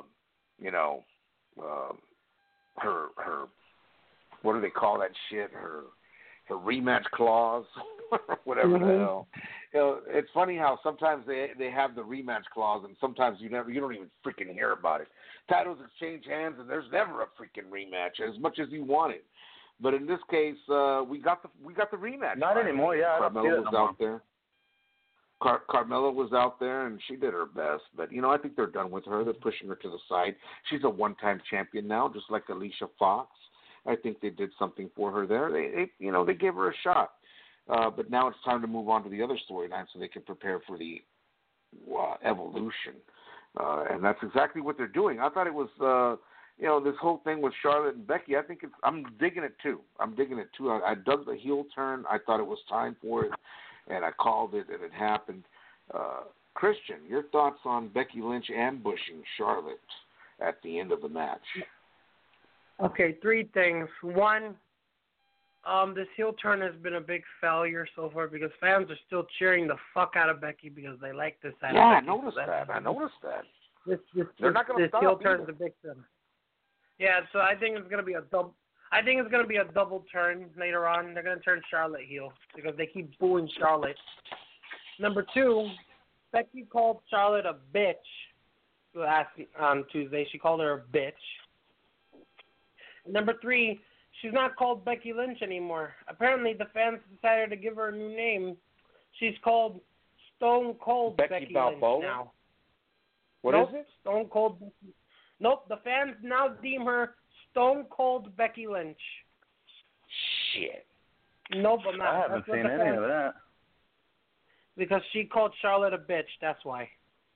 her, what do they call that shit? Her rematch clause, whatever the hell. It's funny how sometimes they have the rematch clause, and sometimes you don't even freaking hear about it. Titles exchange hands, and there's never a freaking rematch as much as you want it. But in this case, we got the rematch. Not anymore. Yeah, Carmella was out there. Carmella was out there, and she did her best. But, I think they're done with her. They're pushing her to the side. She's a one-time champion now, just like Alicia Fox. I think they did something for her there. They gave her a shot. But now it's time to move on to the other storyline so they can prepare for the Evolution. And that's exactly what they're doing. I thought it was, this whole thing with Charlotte and Becky, I'm digging it too. I dug the heel turn. I thought it was time for it. And I called it, and it happened. Christian, your thoughts on Becky Lynch ambushing Charlotte at the end of the match? Okay, 3 things. One, this heel turn has been a big failure so far because fans are still cheering the fuck out of Becky because they like this. I noticed that. They're not going to stop. This heel turn is a big thing. Yeah, so I think it's going to be a double. I think it's going to be a double turn later on. They're going to turn Charlotte heel because they keep booing Charlotte. Number 2, Becky called Charlotte a bitch on Tuesday. She called her a bitch. Number 3, she's not called Becky Lynch anymore. Apparently, the fans decided to give her a new name. She's called Stone Cold Becky Lynch now. What nope, is it? Stone Cold. Nope, the fans now deem her Stone Cold Becky Lynch. Shit. Nope, I'm not. I haven't seen any of that. Because she called Charlotte a bitch, that's why.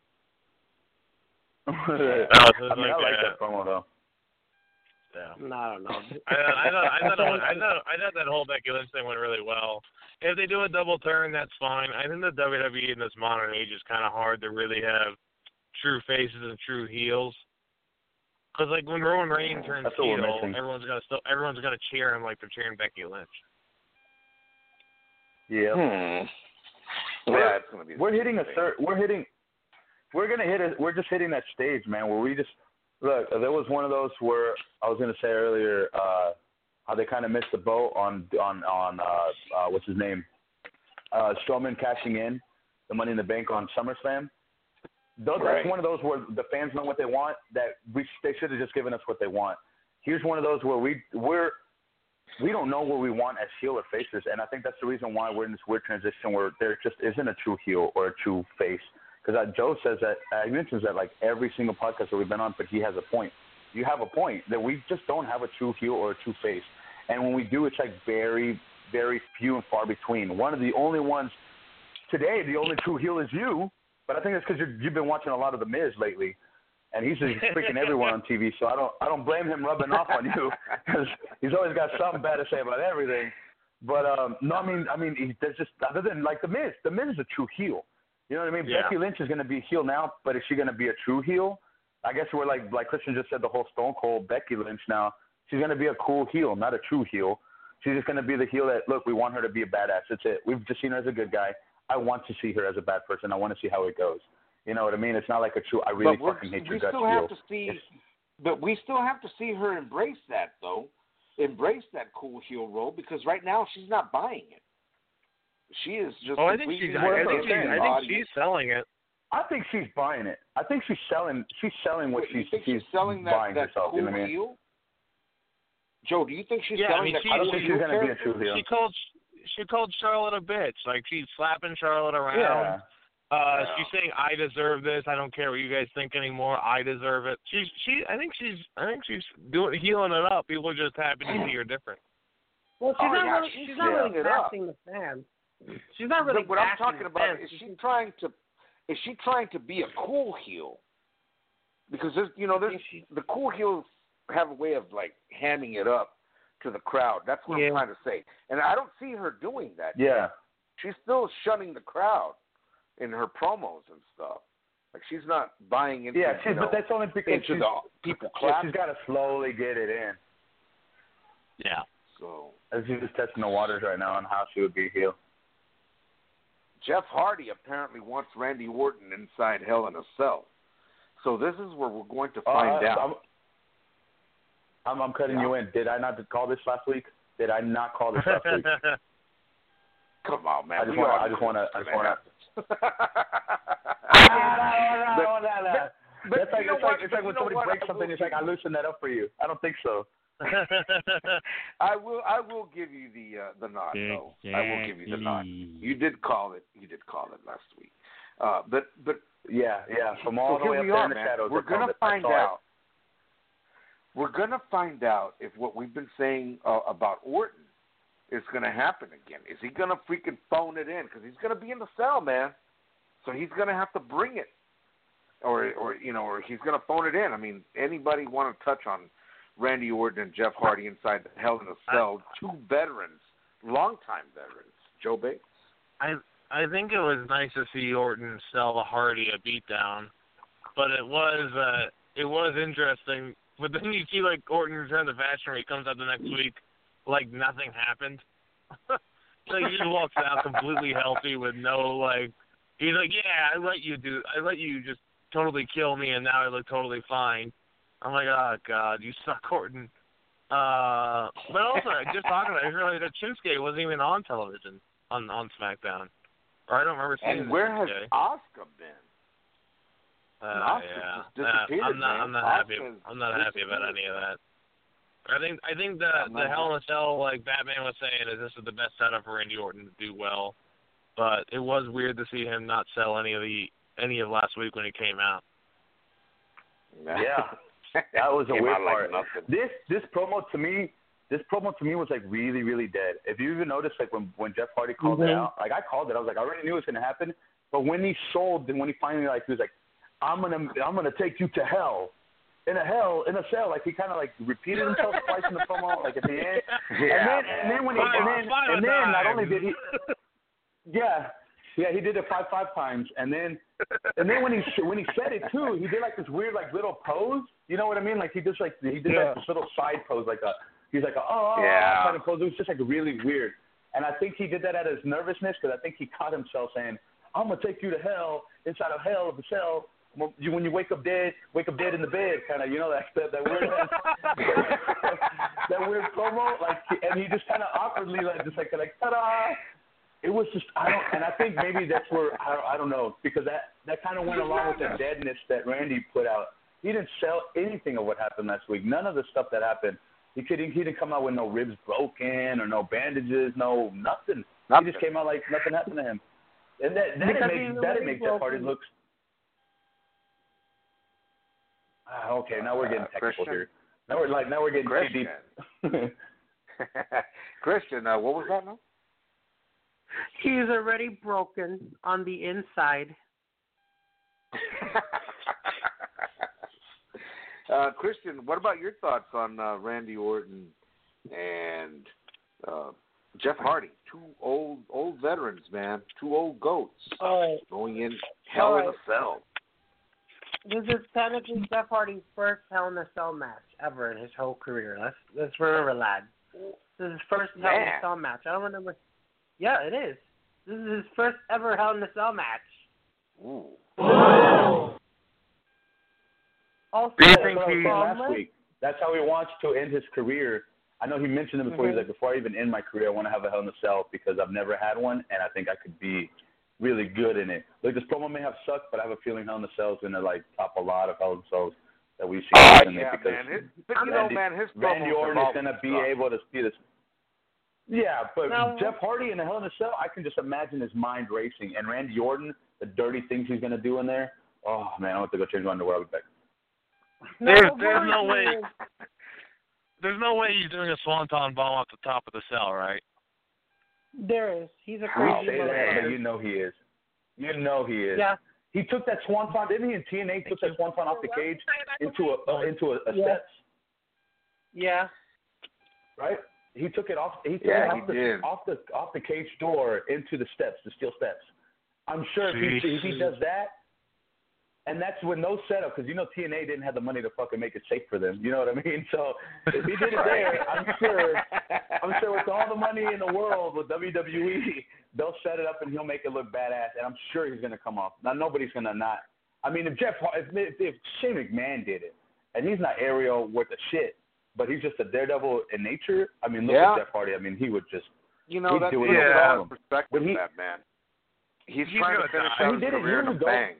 I like that promo, though. Yeah. No, I don't know. I thought that whole Becky Lynch thing went really well. If they do a double turn, that's fine. I think the WWE in this modern age is kind of hard to really have true faces and true heels. Because like when Roman Reigns turns heel, everyone's gonna cheer him like they're cheering Becky Lynch. Yeah. Yeah, it's gonna be. We're just hitting that stage, man, where we just look. There was one of those where I was gonna say earlier how they kind of missed the boat on what's his name, Strowman cashing in the Money in the Bank on SummerSlam. That's one of those where the fans know what they want. They should have just given us what they want. Here's one of those where we don't know what we want as heel or faces, and I think that's the reason why we're in this weird transition where there just isn't a true heel or a true face. Because Joe says that he mentions that like every single podcast that we've been on, but he has a point. You have a point that we just don't have a true heel or a true face, and when we do, it's like very, very few and far between. One of the only ones today, the only true heel is you. But I think it's because you've been watching a lot of The Miz lately, and he's just freaking everyone on TV. So I don't blame him rubbing off on you because he's always got something bad to say about everything. But no, I mean, there's just other than like The Miz. The Miz is a true heel. You know what I mean? Yeah. Becky Lynch is going to be a heel now, but is she going to be a true heel? I guess we're like Christian just said, the whole Stone Cold Becky Lynch now. She's going to be a cool heel, not a true heel. She's just going to be the heel that, look, we want her to be a badass. That's it. We've just seen her as a good guy. I want to see her as a bad person. I want to see how it goes. You know what I mean? It's not like a true, I really fucking hate your guts heel. But we still have to see her embrace that, though. Embrace that cool heel role, because right now she's not buying it. She is just. Oh, I think she's selling it. I think she's buying it. I think she's selling. She's selling she's selling buying that herself. cool You know what I mean? heel? Joe, do you think she's selling that? I don't think she's going to be a true heel. She called Charlotte a bitch. Like she's slapping Charlotte around. Yeah. She's saying, "I deserve this. I don't care what you guys think anymore. I deserve it." I think she's healing it up. People are just happy to see her different. Well, she's not really bashing the fans. She's not really. What I'm talking about is she trying to be a cool heel? Because there's the cool heels have a way of like hamming it up to the crowd. That's what I'm trying to say. And I don't see her doing that. Yeah. She's still shunning the crowd in her promos and stuff. Like she's not buying into but that's only because the people clapping. She's got to slowly get it in. Yeah. So she's just testing the waters right now on how she would be a heel. Jeff Hardy apparently wants Randy Orton inside Hell in a Cell. So this is where we're going to find out. I'm cutting you in. Did I not call this last week? Did I not call this last week? Come on, man. I just want to. It's like when somebody breaks something. It's like I loosened that up for you. I don't think so. I will give you the nod, though. I will give you the nod. You did call it. You did call it last week. But yeah. From all the way up there in the shadows, we're gonna find out. We're gonna find out if what we've been saying about Orton is gonna happen again. Is he gonna freaking phone it in? Because he's gonna be in the cell, man. So he's gonna have to bring it, or he's gonna phone it in. I mean, anybody want to touch on Randy Orton and Jeff Hardy inside the Hell in a Cell? Two veterans, longtime veterans. Joe Bates. I think it was nice to see Orton sell Hardy a beatdown, but it was interesting. But then you see like Orton return to fashion where he comes out the next week like nothing happened. Like he just walks out completely healthy with no like. He's like, yeah, I let you just totally kill me, and now I look totally fine. I'm like, oh God, you suck, Orton. But also, just talking about it, I realized that Shinsuke wasn't even on television on SmackDown. Or I don't remember seeing And where has Jay. Asuka been? Asuka Yeah. just disappeared, I'm not happy. I'm not happy about any of that. I think the Hell in a Cell, like Batman was saying, is this is the best setup for Randy Orton to do well. But it was weird to see him not sell any of last week when he came out. Yeah, that was a weird part. Like this promo to me was like really, really dead. If you even noticed, like when Jeff Hardy called it out, like I called it, I was like, I already knew it was gonna happen. But when he sold, and when he finally he was like, I'm gonna take you to hell. In a cell, like he kind of like repeated himself twice in the promo, like at the end. Yeah. And then not only did he, he did it 5 times, and then when he said it too, he did like this weird like little pose. You know what I mean? Like he did like this little side pose, he's like kind of pose. It was just like really weird. And I think he did that out of his nervousness because I think he caught himself saying, "I'm gonna take you to hell, inside of hell of a cell." When you wake up dead in the bed, kind of, you know, that weird, that weird promo, like, and he just kind of awkwardly, like, just like, ta-da! It was just, I think maybe that's where, I don't know, because that kind of went along with the deadness that Randy put out. He didn't sell anything of what happened last week. None of the stuff that happened. He didn't come out with no ribs broken or no bandages, no nothing. He just came out like nothing happened to him, and that makes Jeff Hardy look. Okay, now we're getting technical here. Now we're getting too deep. Christian, what was that now? He's already broken on the inside. Christian, what about your thoughts on Randy Orton and Jeff Hardy? Two old veterans, man. Two old goats going in hell in a cell. This is technically Jeff Hardy's first Hell in a Cell match ever in his whole career. Let's remember, lad. This is his first Hell in a Cell match. I don't remember. Yeah, it is. This is his first ever Hell in a Cell match. Ooh. Also, last week. That's how he wants to end his career. I know he mentioned it before. He's like, before I even end my career, I want to have a Hell in a Cell because I've never had one, and I think I could be really good in it. Like, this promo may have sucked, but I have a feeling Hell in a Cell is going to, like, top a lot of Hell in a Cells that we've seen. His Randy Orton is going to be able to see this. Yeah, but Jeff Hardy in a Hell in a Cell, I can just imagine his mind racing. And Randy Orton, the dirty things he's going to do in there, oh, man, I want to go change my underwear. I'll be back. There's no way. There's no way he's doing a swanton bomb off the top of the cell, right? There is. He's a crazy man. You know he is. Yeah. He took that swanton, didn't he? In TNA, took that swanton off the cage into a steps. Yeah. Right. He took it off. He took it off the cage door into the steps, the steel steps. I'm sure if he does that. And that's with no setup, because you know TNA didn't have the money to fucking make it safe for them. You know what I mean? So if he did it there, I'm sure with all the money in the world with WWE, they'll set it up and he'll make it look badass. And I'm sure he's gonna come off. Now nobody's gonna not. I mean, if Shane McMahon did it, and he's not Ariel worth a shit, but he's just a daredevil in nature. I mean, look at Jeff Hardy. I mean, he would just that's do it no perspective, that man. He's trying to finish out his career in a bang.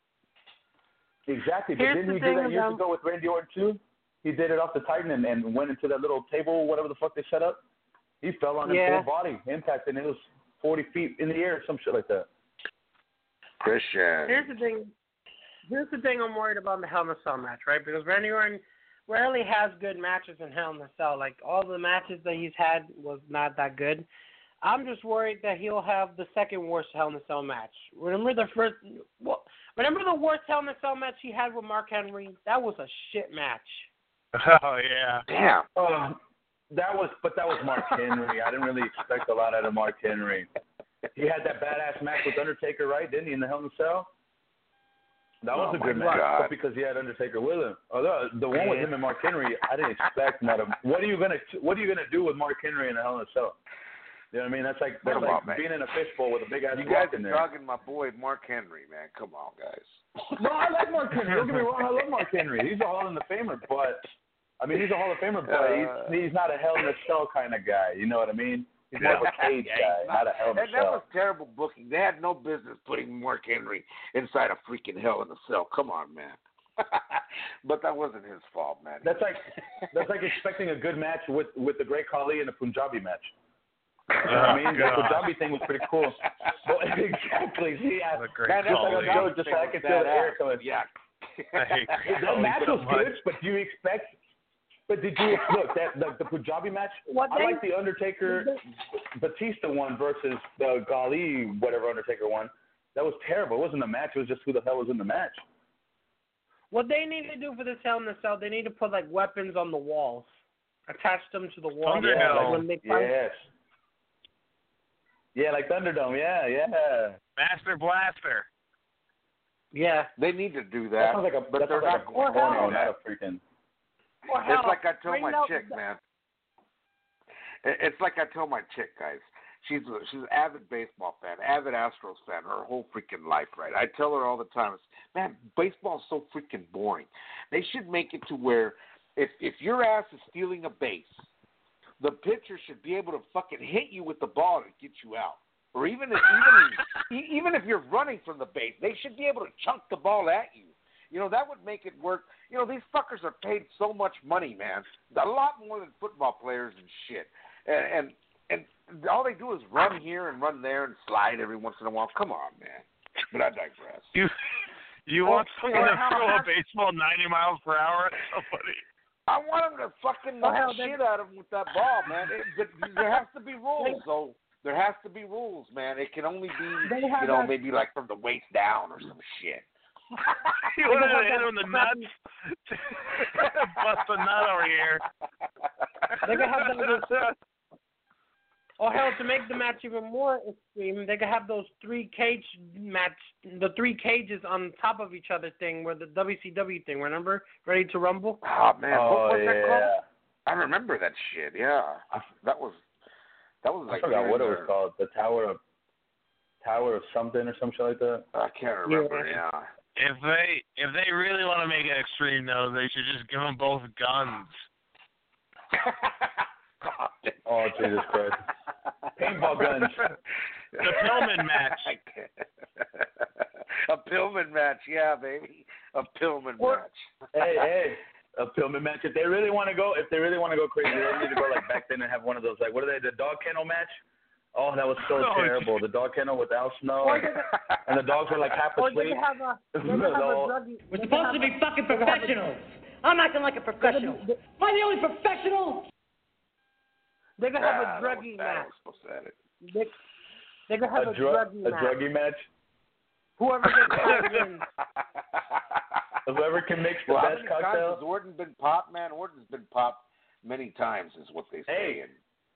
Exactly, but didn't he do that years ago with Randy Orton too? He did it off the Titan and went into that little table, whatever the fuck they set up. He fell on his full body, impact, and it was 40 feet in the air, some shit like that. Christian. Here's the thing I'm worried about in the Hell in a Cell match, right? Because Randy Orton rarely has good matches in Hell in a Cell. Like, all the matches that he's had was not that good. I'm just worried that he'll have the second worst Hell in a Cell match. Remember the worst Hell in a Cell match he had with Mark Henry? That was a shit match. Oh yeah. Damn. That was Mark Henry. I didn't really expect a lot out of Mark Henry. He had that badass match with Undertaker, right? Didn't he, in the Hell in a Cell? That was a good match, but because he had Undertaker with him. Although the one with him and Mark Henry, I didn't expect that. What are you gonna do with Mark Henry in the Hell in a Cell? You know what I mean? That's like being in a fishbowl with a big ass rock in there. You guys are dogging my boy Mark Henry, man. Come on, guys. No, I like Mark Henry. Don't get me wrong. I love Mark Henry. He's a Hall of Famer, but he's a Hall of Famer, but he's not a Hell in a Cell kind of guy. You know what I mean? He's more of a cage guy, not a Hell in a And Cell. that was terrible booking. They had no business putting Mark Henry inside a freaking Hell in a Cell. Come on, man. But that wasn't his fault, man. That's like expecting a good match with the Great Khali in a Punjabi match. You know what I mean? The Punjabi thing was pretty cool. But exactly. See, man, just like a joke, just so I can feel the air coming. Yeah. That match was good, but do you expect? But did you look that the Punjabi match? I like the Undertaker Batista one versus the Khali whatever Undertaker one. That was terrible. It wasn't a match. It was just who the hell was in the match. What they need to do for this Hell in a Cell, they need to put like weapons on the walls, attach them to the walls. Thunderdome. Like when they fight. Yes. Yeah, like Thunderdome. Yeah. Master Blaster. Yeah. They need to do That that. sounds like a but they're not going to porno, do not that. a freaking. It's like I tell my chick, man. It's like I tell my chick, guys. She's an avid baseball fan, avid Astros fan, her whole freaking life, right? I tell her all the time, man, baseball is so freaking boring. They should make it to where if your ass is stealing a base, the pitcher should be able to fucking hit you with the ball to get you out. Or even if you're running from the base, they should be able to chunk the ball at you. You know, that would make it work. You know, these fuckers are paid so much money, man. A lot more than football players and shit. And all they do is run here and run there and slide every once in a while. Come on, man. But I digress. You want someone to throw a baseball 90 miles per hour at somebody? I want them to fucking knock the shit out of them with that ball, man. But there has to be rules, though. There has to be rules, man. It can only be, maybe like from the waist down or some shit. You want to hit him in the nuts? Bust a nut over here. They could have those. Or hell, to make the match even more extreme, they could have those the 3 cages on top of each other thing, where the WCW thing. Remember, Ready to Rumble? Oh man, what was that called? Yeah. I remember that shit. Yeah, that was like. I forgot what it was called. The Tower of something or some shit like that. I can't remember. Yeah. If they really want to make it extreme, though, they should just give them both guns. Oh, Jesus Christ. Paintball guns. The Pillman match. A Pillman match, yeah, baby. A Pillman match. Hey, a Pillman match. If they really want to go crazy, they need to go like back then and have one of those, like, what are they, the dog kennel match? Oh, that was so terrible. The dog kennel with Al Snow, and the dogs were like half asleep. We're supposed to be fucking professionals. I'm acting like a professional. Am I the only professional? They could have a druggie match. They could have a druggie match. A druggie match? Whoever gets tied wins. Whoever can mix the best cocktail. How many times has Orton been popped, man? Orton's been popped many times, is what they say.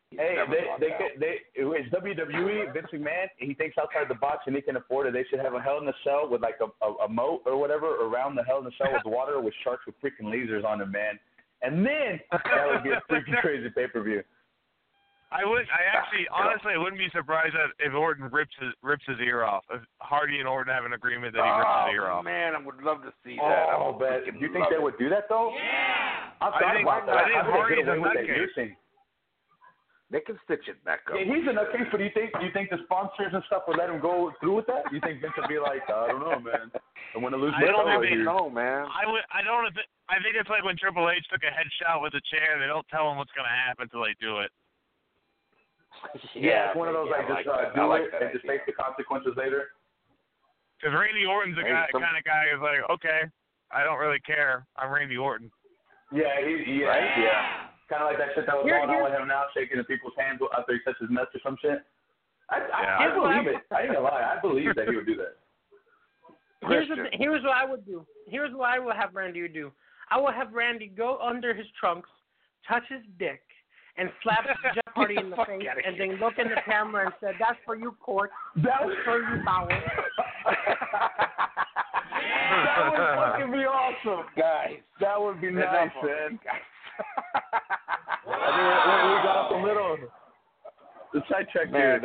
It's WWE, Vince McMahon, he thinks outside the box and he can afford it. They should have a Hell in a Cell with like a moat or whatever around the Hell in a Cell with water with sharks with freaking lasers on them, man. And then that would be a freaking crazy pay-per-view. Honestly, I wouldn't be surprised if Orton rips his ear off. If Hardy and Orton have an agreement that he rips his ear off. Oh man, I would love to see that. Do you think they would do that though? Yeah. I think Hardy's a nutcase. They can stitch it back up. Yeah, he's a nutcase, but do you think the sponsors and stuff would let him go through with that? You think Vince would be like, I don't know, man. I want to lose my I don't know, man. I think it's like when Triple H took a headshot with a chair. They don't tell him what's going to happen until they do it. Yeah, it's one of those do it and just face the consequences later. Because Randy Orton's the kind of guy who's like, okay, I don't really care. I'm Randy Orton. Yeah, yeah. Kind of like that shit that was going on with him now, shaking the people's hands after he touched his nuts or some shit. I believe it. I ain't gonna lie. I believe that he would do that. Here's what I would do. Here's what I would have Randy do. I would have Randy go under his trunks, touch his dick, and slap Jeff Hardy in the face, and then look in the camera and say, "That's for you, Court. That's for you, Bauer." That would fucking be awesome, guys. That would be nice, man. I mean, we got up a little. The sidetrack here.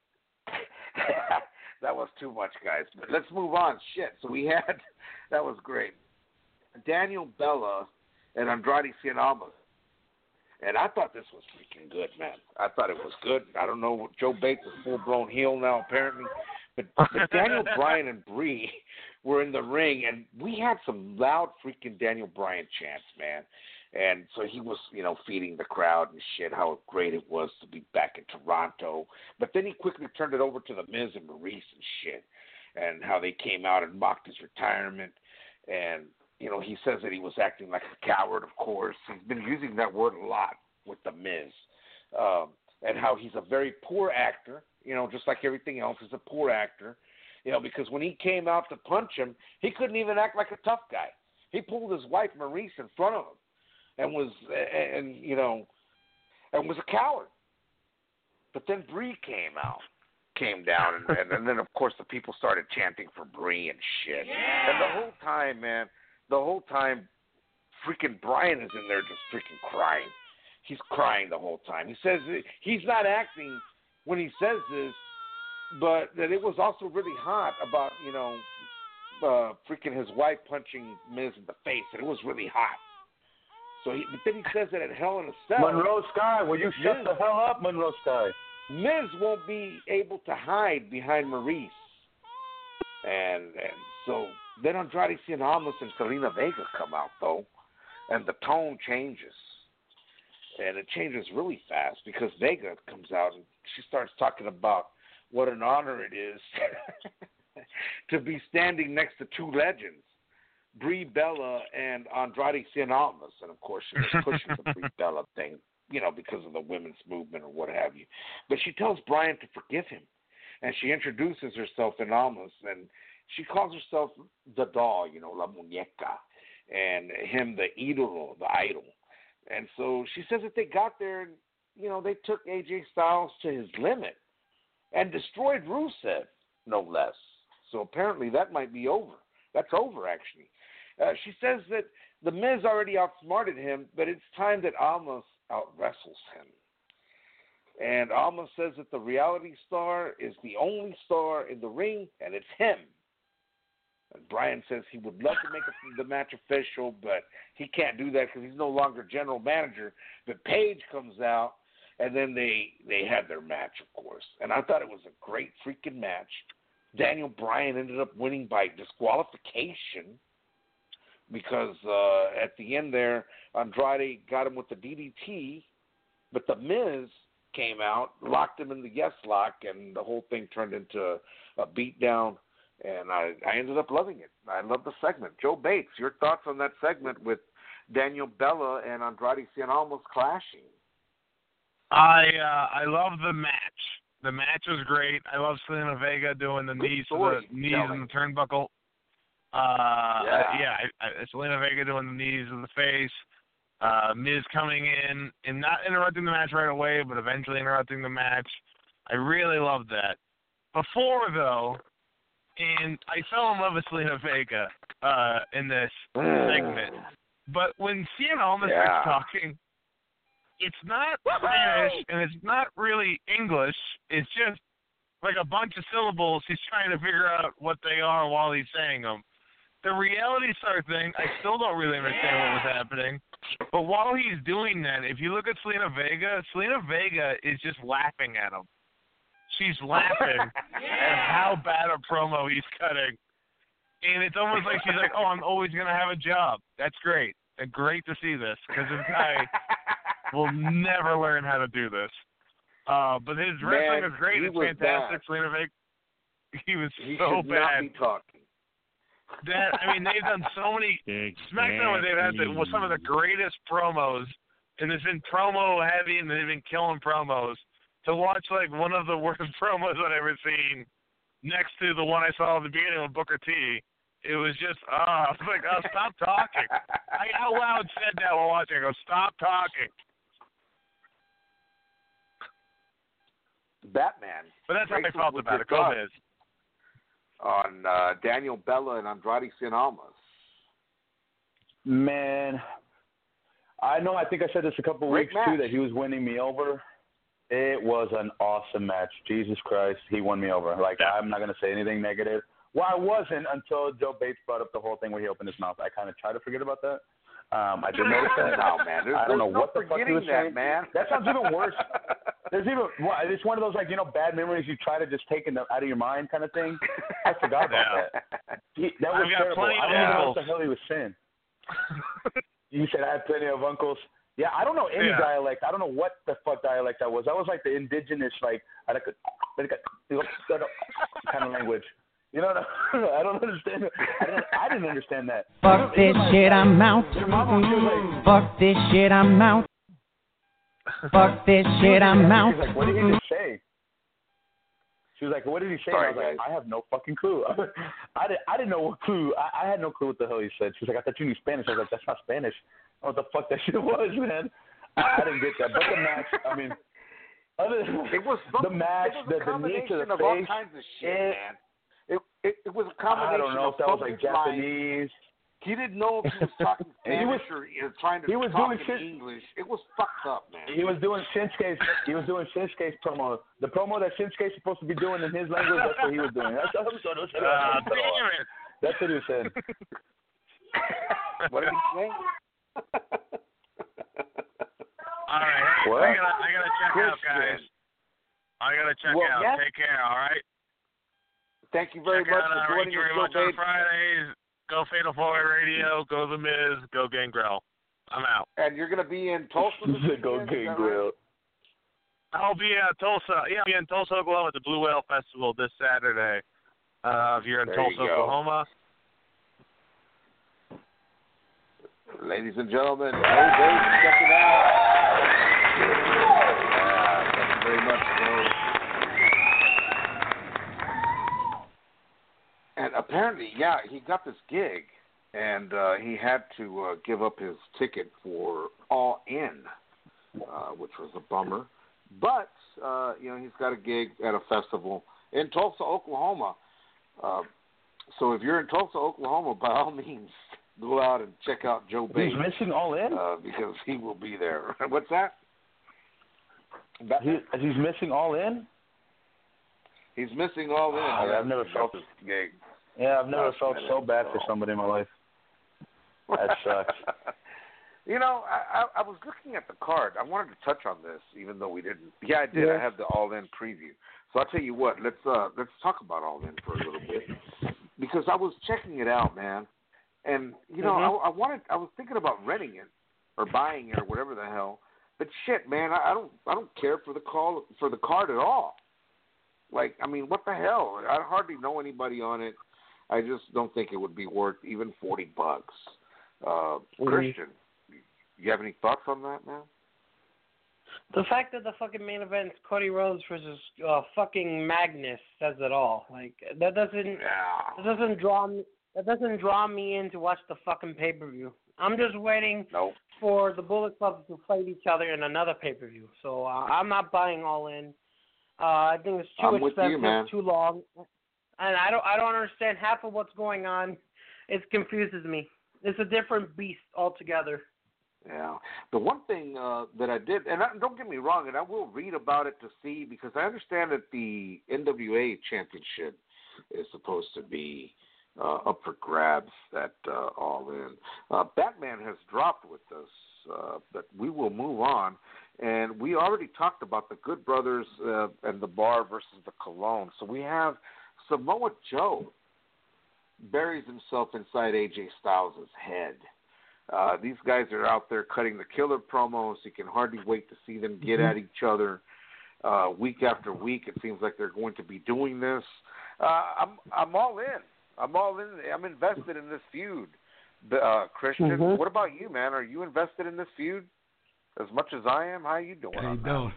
That was too much, guys. But let's move on. Shit. So we had that was great. Daniel Bella and Andrade Cien Almas And I thought this was freaking good, man. I thought it was good. I don't know. Joe Bates is full-blown heel now, apparently. But Daniel Bryan and Bree were in the ring, and we had some loud freaking Daniel Bryan chants, man. And so he was, feeding the crowd and shit, how great it was to be back in Toronto. But then he quickly turned it over to The Miz and Maurice and shit, and how they came out and mocked his retirement. And, he says that he was acting like a coward, of course. He's been using that word a lot with The Miz. And how he's a very poor actor, just like everything else, he's a poor actor. Because when he came out to punch him, he couldn't even act like a tough guy. He pulled his wife, Maurice, in front of him. And was a coward. But then Bree came down, and then of course the people started chanting for Bree and shit. Yeah! And the whole time, freaking Bryan is in there just freaking crying. He's crying the whole time. He says he's not acting when he says this, but that it was also really hot about freaking his wife punching Miz in the face, and it was really hot. But then he says that at Hell in a Cell. Monroe Sky, will you shut the hell up, Monroe Sky? Miz won't be able to hide behind Maurice. And so then Andrade Cien Almas and Zelina Vega come out, though, and the tone changes. And it changes really fast because Vega comes out and she starts talking about what an honor it is to be standing next to two legends. Brie Bella and Andrade Cien Almas, and of course she was pushing the Brie Bella thing, because of the women's movement or what have you. But she tells Bryan to forgive him, and she introduces herself in Almas, and she calls herself the doll, la muñeca, and him the ídolo, the idol. And so she says that they got there, and they took AJ Styles to his limit and destroyed Rusev, no less. So apparently that might be over. That's over, actually. She says that The Miz already outsmarted him, but it's time that Almas out-wrestles him. And Almas says that the reality star is the only star in the ring, and it's him. And Bryan says he would love to make the match official, but he can't do that because he's no longer general manager. But Paige comes out, and then they had their match, of course. And I thought it was a great freaking match. Daniel Bryan ended up winning by disqualification because at the end there, Andrade got him with the DDT, but The Miz came out, locked him in the yes lock, and the whole thing turned into a beatdown, and I ended up loving it. I love the segment. Joe Bates, your thoughts on that segment with Daniel Bella and Andrade Cien Almas clashing? I love the match. The match was great. I love Zelina Vega doing the knees in the turnbuckle. Zelina Vega doing the knees in the face. Miz coming in and not interrupting the match right away, but eventually interrupting the match. I really loved that. Before, though, and I fell in love with Zelina Vega in this segment. But when Cien Almas starts talking, it's not Spanish, and it's not really English. It's just like a bunch of syllables he's trying to figure out what they are while he's saying them. The reality star thing, I still don't really understand what was happening. But while he's doing that, if you look at Zelina Vega is just laughing at him. She's laughing at how bad a promo he's cutting. And it's almost like she's like, I'm always going to have a job. That's great. And great to see this, because this guy will never learn how to do this. But his wrestling is great. It's fantastic. Zelina Vega, he was so bad. Not be talking. They've done so many SmackDown where they've had some of the greatest promos, and it's been promo heavy, and they've been killing promos. To watch like one of the worst promos I've ever seen, next to the one I saw at the beginning with Booker T, it was just I was like, stop talking. I out loud said that while watching. I go, stop talking. Batman. But that's how I felt about it. Go ahead. On Daniel Bella and Andrade Cien Almas. Man, I think I said this a couple weeks too, that he was winning me over. It was an awesome match. Jesus Christ, he won me over. I'm not going to say anything negative. Well, I wasn't until Joe Bates brought up the whole thing where he opened his mouth. I kind of tried to forget about that. I did notice that. No, man. I don't know what the fuck he was saying. Man. That sounds even worse. It's one of those, like, bad memories you try to just take out of your mind kind of thing. I forgot about that. That was terrible. I don't even know what the hell he was saying. You said I had plenty of uncles. Yeah, I don't know any dialect. I don't know what the fuck dialect that was. That was like the indigenous, like, kind of language. You know, I don't understand. I didn't understand that. Fuck this shit, I'm out. Fuck this shit, I'm out. Fuck this shit, I'm out. She's like, what did he just say? She was like, what did he say? Sorry, I was like, I have no fucking clue. I didn't know what clue. I had no clue what the hell he said. She was like, I thought you knew Spanish. I was like, that's not Spanish. I don't know what the fuck that shit was, man. I didn't get that. But the match, I mean, it was the match, the knee to the face. All kinds of shit, man. It was a combination. I don't know if that was like Japanese. He didn't know if he was talking Spanish or trying to talk in English. It was fucked up, man. He was doing Shinsuke's promo. The promo that Shinsuke's supposed to be doing in his language, that's what he was doing. That's what he was saying. What did he say? All right. Hey, what? I gotta check out, guys. I gotta check out. Yeah. Take care, all right? Thank you very much for joining us, on Fridays. Go Fatal 4-Way Radio. Go The Miz. Go Gangrel. I'm out. And you're going to be in Tulsa? Go Gangrel. I'll be at Tulsa. Yeah, I'll be in Tulsa, Oklahoma at the Blue Whale Festival this Saturday. If you're in Tulsa, Oklahoma. Ladies and gentlemen, Joe Bates checking out. Thank you very much, Joe. And apparently, he got this gig, and he had to give up his ticket for All In, which was a bummer. But, he's got a gig at a festival in Tulsa, Oklahoma. So if you're in Tulsa, Oklahoma, by all means, go out and check out Joe Bates. He's missing All In? Because he will be there. What's that? He's missing All In? He's missing All In. I've never felt this gig. Yeah, I've never felt so bad for somebody in my life. That sucks. I was looking at the card. I wanted to touch on this, even though we didn't. Yeah, I did. Yeah. I have the All In preview. So I'll tell you what. Let's talk about All In for a little bit, because I was checking it out, man, and I was thinking about renting it or buying it or whatever the hell. But shit, man, I don't care for the card at all. Like, I mean, what the hell? I hardly know anybody on it. I just don't think it would be worth even $40. Christian, you have any thoughts on that, man? The fact that the fucking main event's Cody Rhodes versus fucking Magnus says it all. Like, that doesn't draw me in to watch the fucking pay-per-view. I'm just waiting for the Bullet Club to fight each other in another pay-per-view. So I'm not buying All In. I think it's too expensive, too long, and I don't understand half of what's going on. It confuses me. It's a different beast altogether. Yeah. The one thing that I did, and don't get me wrong, and I will read about it to see, because I understand that the NWA Championship is supposed to be up for grabs at All In. Batman has dropped with us, but we will move on. And we already talked about the Good Brothers and the Bar versus the Cologne. So we have Samoa Joe buries himself inside AJ Styles' head. These guys are out there cutting the killer promos. You can hardly wait to see them get at each other week after week. It seems like they're going to be doing this. I'm all in. I'm invested in this feud. Christian, what about you, man? Are you invested in this feud as much as I am? How are you doing? I don't.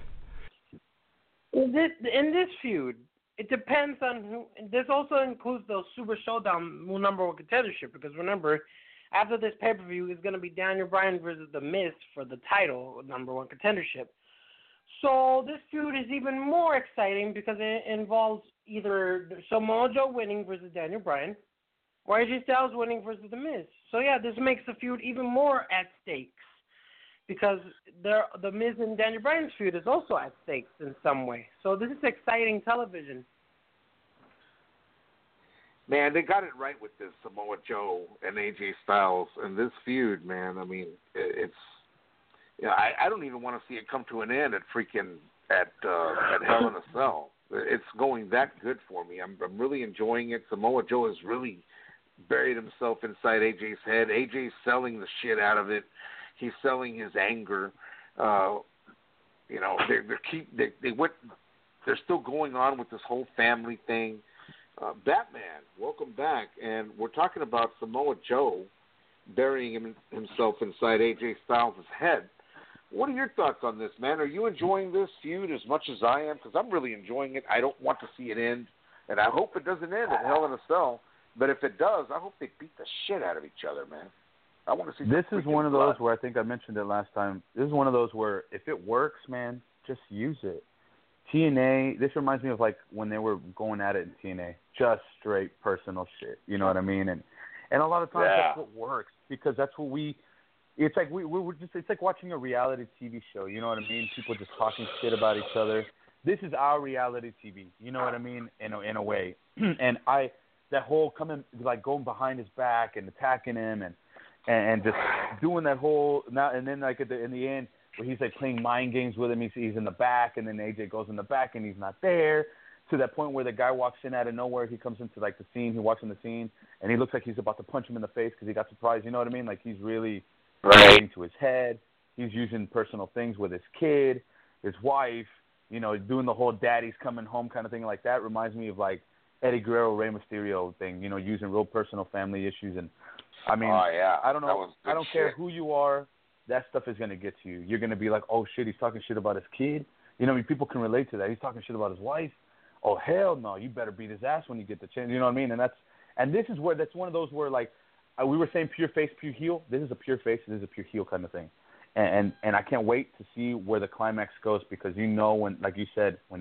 In this feud, it depends on who. This also includes the Super Showdown number one contendership, because remember, after this pay-per-view is going to be Daniel Bryan versus The Miz for the title number one contendership. So this feud is even more exciting because it involves either Samoa Joe winning versus Daniel Bryan, or AJ Styles winning versus The Miz. So yeah, this makes the feud even more at stakes, because the Miz and Daniel Bryan's feud is also at stakes in some way. So this is exciting television. Man, they got it right with this Samoa Joe and AJ Styles and this feud, man. I mean, it's I don't even want to see it come to an end at Hell in a Cell. It's going that good for me. I'm really enjoying it. Samoa Joe has really buried himself inside AJ's head. AJ's selling the shit out of it. He's selling his anger. They're still going on with this whole family thing. Batman, welcome back, and we're talking about Samoa Joe burying himself inside AJ Styles' head. What are your thoughts on this, man? Are you enjoying this feud as much as I am? Because I'm really enjoying it. I don't want to see it end, and I hope it doesn't end at Hell in a Cell. But if it does, I hope they beat the shit out of each other, man. I want to see. This is one of those where I think I mentioned it last time. This is one of those where if it works, man, just use it. TNA, this reminds me of like when they were going at it in TNA, just straight personal shit. You know what I mean? And a lot of times that's what works because that's what it's like we're just, it's like watching a reality TV show. You know what I mean? People just talking shit about each other. This is our reality TV. You know what I mean? In a way. And that whole going behind his back and attacking him and just doing that whole and then like in the end where he's like playing mind games with him. He's in the back, and then AJ goes in the back, and he's not there. To that point where the guy walks in out of nowhere. He comes into like the scene. He walks in the scene, and he looks like he's about to punch him in the face because he got surprised. You know what I mean? Like he's really getting to his head. He's using personal things with his kid, his wife. You know, doing the whole "daddy's coming home" kind of thing like that. Reminds me of like Eddie Guerrero, Rey Mysterio thing. You know, using real personal family issues. And I mean, I don't know. I don't care who you are. That stuff is going to get to you. You're going to be like, oh, shit, he's talking shit about his kid. You know, I mean, people can relate to that. He's talking shit about his wife. Oh, hell no, you better beat his ass when you get the chance. You know what I mean? And this is where that's one of those where, like, we were saying pure face, pure heel. This is a pure face. This is a pure heel kind of thing. And I can't wait to see where the climax goes because you know when, like you said, when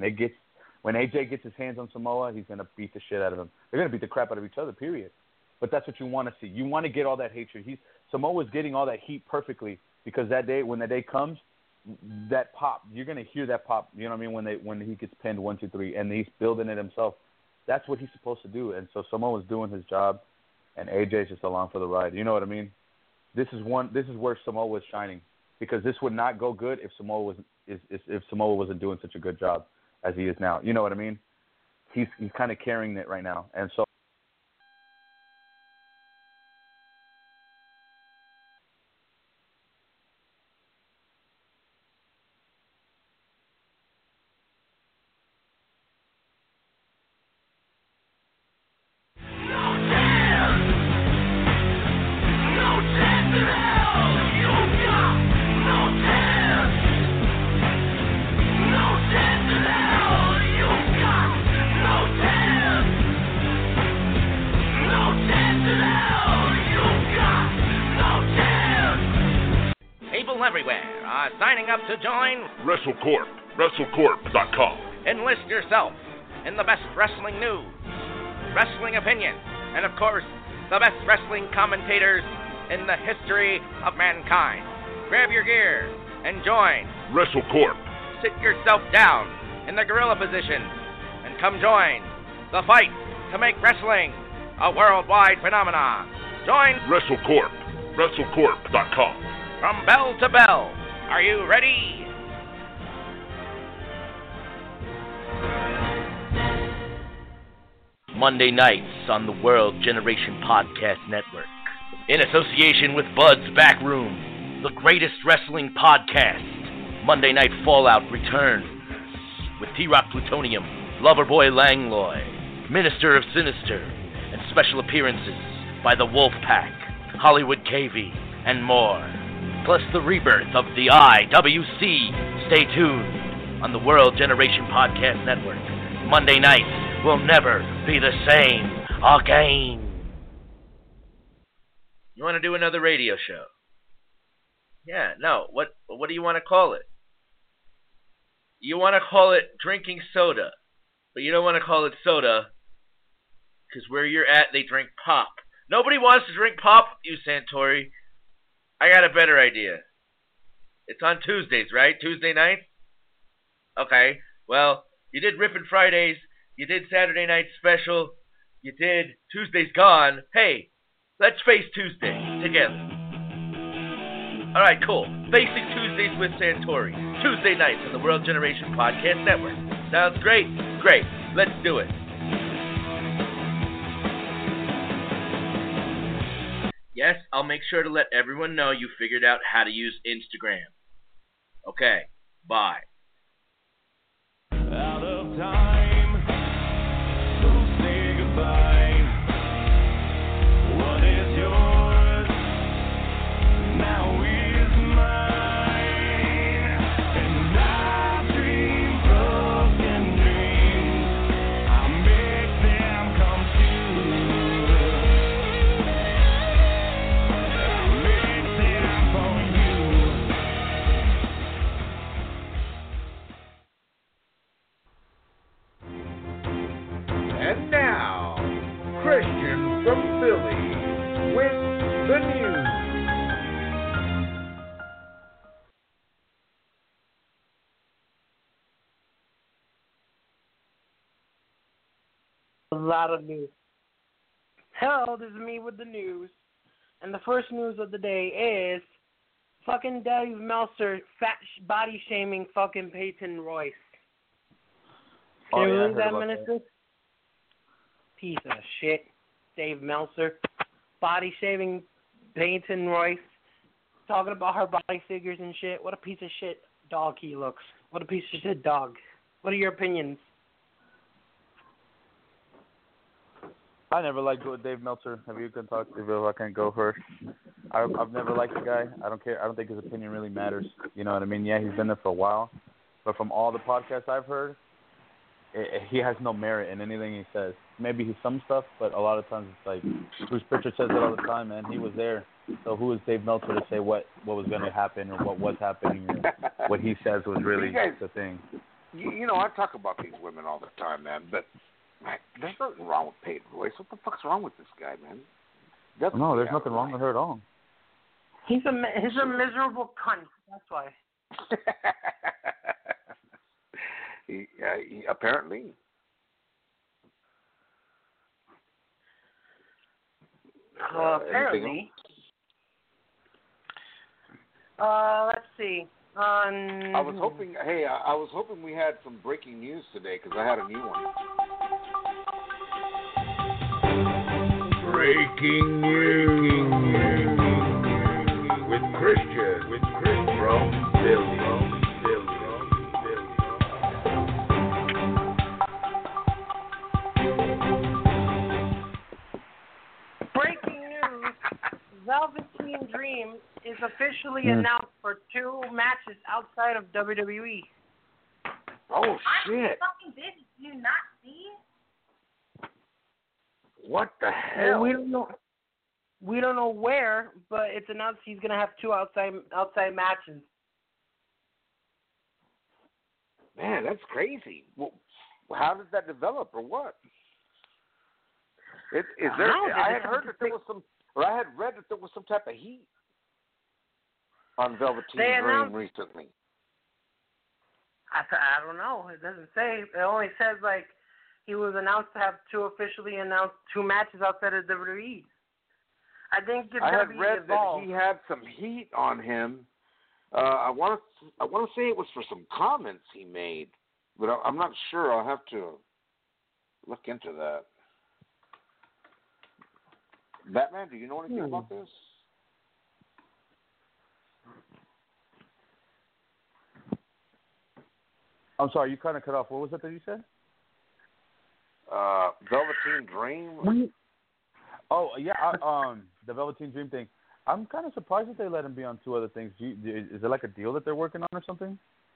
AJ gets his hands on Samoa, he's going to beat the shit out of him. They're going to beat the crap out of each other, period. But that's what you want to see. You want to get all that hatred. Samoa's getting all that heat perfectly. Because that day, when the day comes, that pop, you're gonna hear that pop. You know what I mean? When he gets pinned 1, 2, 3, and he's building it himself. That's what he's supposed to do. And so Samoa's doing his job, and AJ's just along for the ride. You know what I mean? This is where Samoa was shining because this would not go good if Samoa wasn't doing such a good job as he is now. You know what I mean? He's kind of carrying it right now, and so. Everywhere are signing up to join WrestleCorp, WrestleCorp.com. Enlist yourself in the best wrestling news, wrestling opinion, and of course, the best wrestling commentators in the history of mankind. Grab your gear and join WrestleCorp. Sit yourself down in the gorilla position and come join the fight to make wrestling a worldwide phenomenon. Join WrestleCorp, WrestleCorp.com. From bell to bell, are you ready? Monday nights on the World Generation Podcast Network. In association with Bud's Backroom, the greatest wrestling podcast. Monday Night Fallout returns with T-Rock Plutonium, Loverboy Langloy, Minister of Sinister, and special appearances by the Wolfpack, Hollywood KV, and more. Plus the rebirth of the IWC. Stay tuned on the World Generation Podcast Network. Monday nights will never be the same again. You want to do another radio show? Yeah, no. What do you want to call it? You want to call it Drinking Soda, but you don't want to call it soda because where you're at, they drink pop. Nobody wants to drink pop, you Santori. I got a better idea. It's on Tuesdays, right? Tuesday nights? Okay. Well, you did Rippin' Fridays. You did Saturday Night Special. You did. Tuesday's gone. Hey, let's face Tuesday together. All right, cool. Facing Tuesdays with Santori. Tuesday nights on the World Generation Podcast Network. Sounds great? Great. Let's do it. Yes, I'll make sure to let everyone know you figured out how to use Instagram. Okay, bye. Out of time, so say goodbye. What is yours now is mine, and I dream broken dreams. I make them come true. I make them for you. And now, Christian from Philly with the news. A lot of news. Hello, this is me with the news. And the first news of the day is fucking Dave Meltzer body shaming fucking Peyton Royce. Can you believe that, Minister? Piece of shit. Dave Meltzer body shaming Peyton Royce, talking about her body figures and shit. What a piece of shit dog he looks. What a piece of shit dog. What are your opinions? I never liked Dave Meltzer. If I can go first, I've never liked the guy. I don't care. I don't think his opinion really matters. You know what I mean? Yeah, he's been there for a while, but from all the podcasts I've heard, he has no merit in anything he says. Maybe he's some stuff, but a lot of times it's like Bruce Pritchard says it all the time, man. He was there. So who is Dave Meltzer to say what was going to happen or what was happening or what he says was really the thing? You know, I talk about these women all the time, man, but there's nothing wrong with Peyton Royce. What the fuck's wrong with this guy, man? No, there's nothing wrong with her at all. He's a miserable cunt. That's why. He apparently. Apparently. Let's see. I was hoping. Hey, I was hoping we had some breaking news today because I had a new one. Breaking news with Christian from Philly. Breaking news: Velveteen Dream is officially announced for 2 matches outside of WWE. Oh shit! I'm fucking busy. Do you not see it? What the hell? We don't know where, but it's announced he's gonna have 2 outside matches. Man, that's crazy. Well, how did that develop, or what? I had heard that there was some, or I had read that there was some type of heat on Velveteen Dream recently. I don't know. It doesn't say. It only says like he was announced to have 2 officially announced 2 matches outside of WWE. I think it's I gonna had be read evolved. that he had some heat on him. I want to say it was for some comments he made, but I'm not sure. I'll have to look into that. Batman, do you know anything about this? I'm sorry, you kind of cut off. What was it that you said? Velveteen Dream. Oh yeah, the Velveteen Dream thing. I'm kind of surprised that they let him be on 2 other things. Is it like a deal that they're working on or something?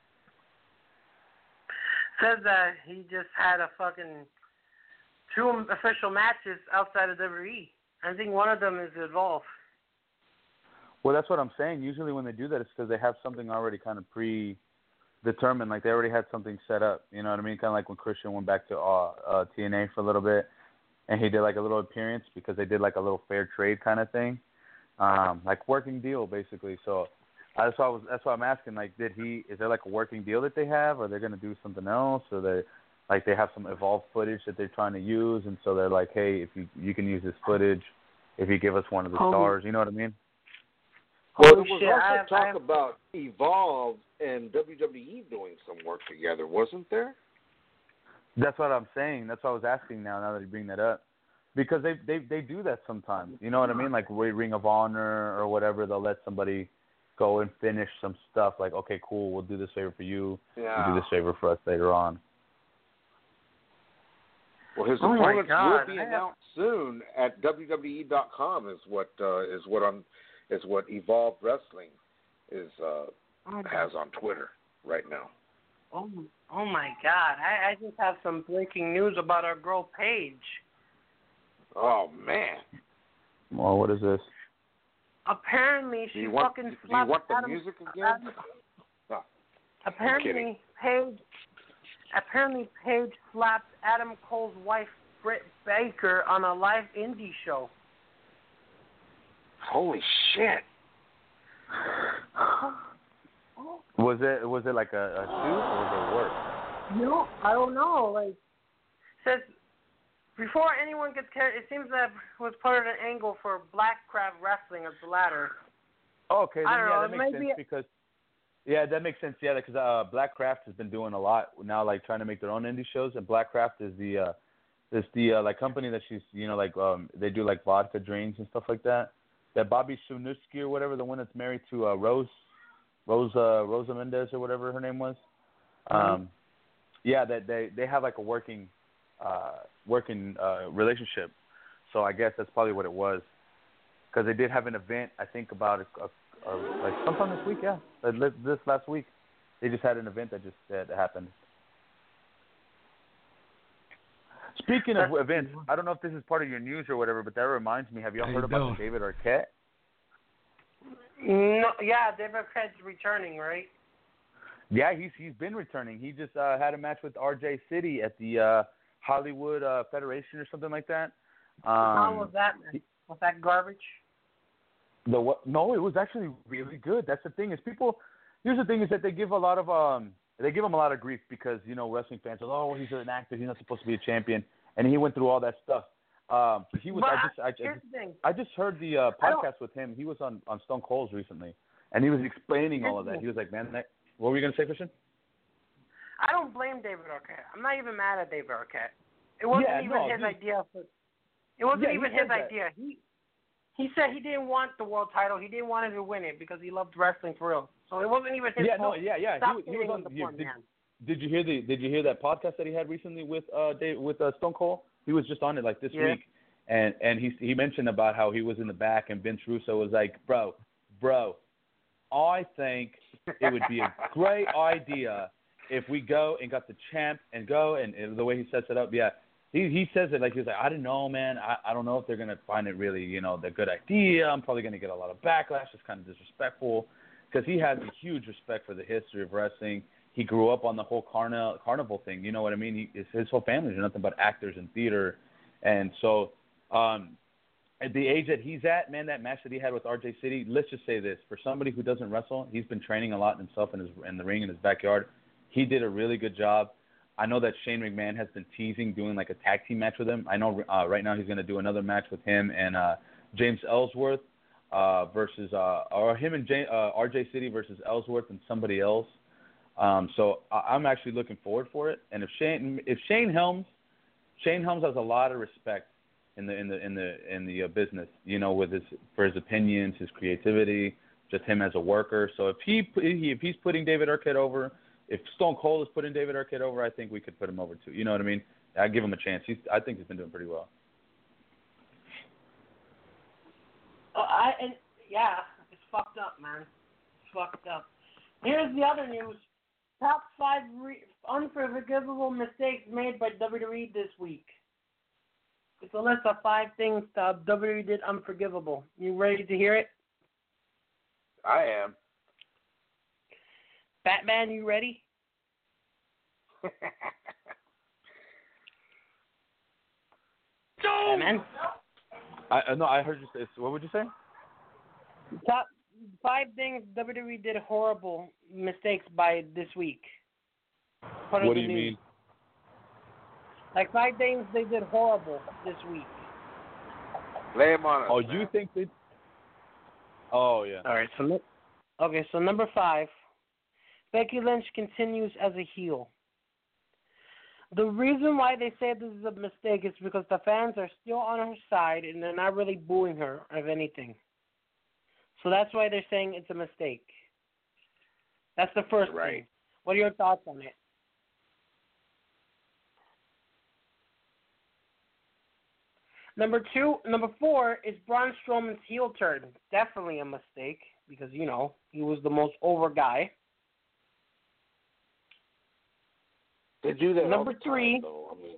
Says that he just had a fucking 2 official matches outside of WWE. I think one of them is Evolve. Well, that's what I'm saying. Usually when they do that, it's because they have something already kind of predetermined. Like they already had something set up. You know what I mean? Kind of like when Christian went back to TNA for a little bit, and he did like a little appearance because they did like a little fair trade kind of thing, like working deal basically. So that's why I'm asking. Like, is there like a working deal that they have, or they're gonna do something else, or like they have some Evolve footage that they're trying to use, and so they're like, hey, if you can use this footage, if you give us one of the stars, you know what I mean? Well, there was also talk about Evolve and WWE doing some work together, wasn't there? That's what I'm saying. That's what I was asking now that you bring that up. Because they do that sometimes. You know what I mean? Like Ring of Honor or whatever, they'll let somebody go and finish some stuff like, okay, cool, we'll do this favor for you. Yeah. You do this favor for us later on. Well, his opponents will be announced soon at WWE.com is what Evolve Wrestling has on Twitter right now. Oh my God! I just have some breaking news about our girl Paige. Oh man! Well, what is this? Apparently, she fucking slapped Do you want the Adam, music again? Apparently, Paige slapped Adam Cole's wife, Britt Baker, on a live indie show. Holy shit! Was it like a shoot or was it work? No, I don't know. Like, says before anyone gets carried, it seems that was part of the angle for Blackcraft Wrestling as the latter. Okay, then, I don't know. that makes sense because. Yeah, that makes sense. Yeah, because Blackcraft has been doing a lot now, like trying to make their own indie shows. And Blackcraft is the like company that she's they do like vodka drinks and stuff like that. That Bobby Sunuski or whatever, the one that's married to Rosa Mendez or whatever her name was. Yeah, that they have like a working relationship. So I guess that's probably what it was. Because they did have an event, I think about like sometime this week, yeah. This last week, they just had an event that happened. Speaking of events, I don't know if this is part of your news or whatever, but that reminds me. Have y'all heard about David Arquette? No, yeah, David Arquette's returning, right? Yeah, he's been returning. He just had a match with RJ City at the Hollywood Federation or something like that. How was that, man? Was that garbage? No, it was actually really good. That's the thing is here's the thing is that they give a lot of they give him a lot of grief because wrestling fans are, oh, he's an actor, he's not supposed to be a champion, and he went through all that stuff. He was. I just heard the podcast with him. He was on Stone Cold's recently, and he was explaining all of that. He was like, man, what were you gonna say, Christian? I don't blame David Arquette. I'm not even mad at David Arquette. It wasn't his idea. It wasn't even his idea. He said he didn't want the world title. He didn't want him to win it because he loved wrestling for real. So it wasn't even his fault. Stop he was on the poor man. Did you hear that podcast that he had recently with Stone Cold? He was just on it like this week, and he mentioned about how he was in the back and Vince Russo was like, bro, I think it would be a great idea if we go and got the champ and go and the way he sets it up, yeah. He says it like he's like, I don't know, man. I don't know if they're gonna find it really, the good idea. I'm probably gonna get a lot of backlash. It's kind of disrespectful because he has a huge respect for the history of wrestling. He grew up on the whole carnival thing. You know what I mean? His whole family's nothing but actors in theater, and so at the age that he's at, man, that match that he had with RJ City. Let's just say this: for somebody who doesn't wrestle, he's been training a lot himself in the ring in his backyard. He did a really good job. I know that Shane McMahon has been teasing doing like a tag team match with him. I know right now he's going to do another match with him and James Ellsworth versus or him and RJ City versus Ellsworth and somebody else. So I'm actually looking forward for it. And if Shane Helms has a lot of respect in the business, with for his opinions, his creativity, just him as a worker. So if he's putting David Arquette over. If Stone Cold is putting David Arquette over, I think we could put him over too. You know what I mean? I'd give him a chance. I think he's been doing pretty well. It's fucked up, man. It's fucked up. Here's the other news. Top 5 unforgivable mistakes made by WWE this week. It's a list of 5 things that WWE did unforgivable. You ready to hear it? I am. Batman, you ready? Batman? I heard you say. What would you say? Top 5 things WWE did horrible mistakes by this week. What do you mean? Like 5 things they did horrible this week. Lay him on us. Oh, man. you think they? Oh yeah. All right. So number 5, Becky Lynch continues as a heel. The reason why they say this is a mistake is because the fans are still on her side and they're not really booing her, if anything. So that's why they're saying it's a mistake. That's the first thing. What are your thoughts on it? Number 4 is Braun Strowman's heel turn. Definitely a mistake because, you know, he was the most over guy. They do that Number all the 3. time, though. I mean,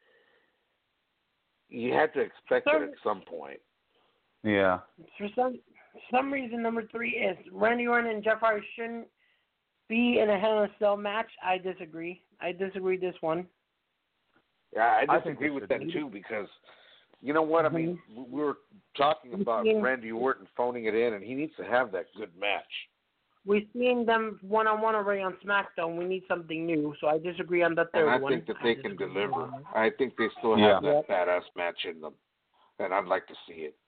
you had to expect it at some point. Yeah. For some reason, number 3 is Randy Orton and Jeff Hardy shouldn't be in a Hell in a Cell match. I disagree. This one. Yeah, I disagree with that too because, you know what? I mean, we were talking about Randy Orton phoning it in, and he needs to have that good match. We've seen them one-on-one already on SmackDown. We need something new, so I disagree on the third one. And I think that they can deliver. I think they still have that badass match in them, and I'd like to see it.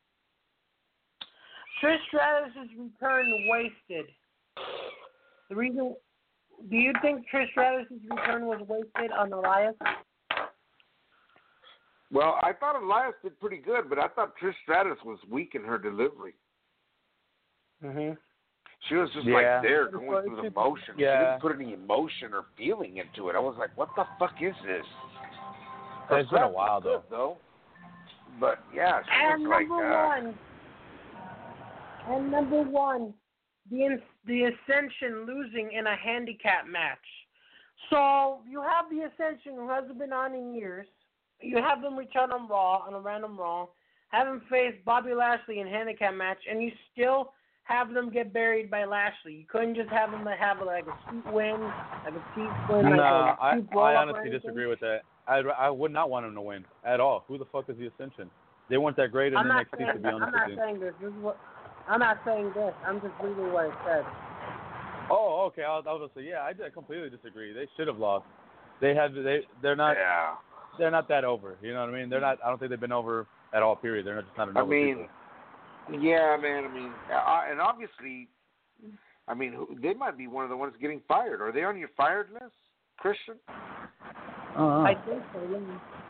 Trish Stratus' return wasted. The reason, do you think Trish Stratus' return was wasted on Elias? Well, I thought Elias did pretty good, but I thought Trish Stratus was weak in her delivery. Mhm. She was just like there going through the motions. She didn't put any emotion or feeling into it. I was like, what the fuck is this? It's been a while, though. But, yeah, she and was like... number one, the Ascension losing in a handicap match. So, you have the Ascension, who hasn't been on in years. You have them return on Raw, on a random Raw. Have them face Bobby Lashley in a handicap match, and you still... have them get buried by Lashley. You couldn't just have them have like a cheap win, like a cheap win. No, like I honestly disagree with that. I would not want him to win at all. Who the fuck is the Ascension? They weren't that great in NXT, to be honest with you. I'm not saying this. I'm just reading what it says. Oh, okay. I was going to say, yeah, I completely disagree. They should have lost. They're not. Yeah. They're not that over. You know what I mean? They're not. I don't think they've been over at all. Period. They're just not an over people. Yeah, man. I mean, and obviously, I mean, they might be one of the ones getting fired. Are they on your fired list, Christian? I think so. Yeah.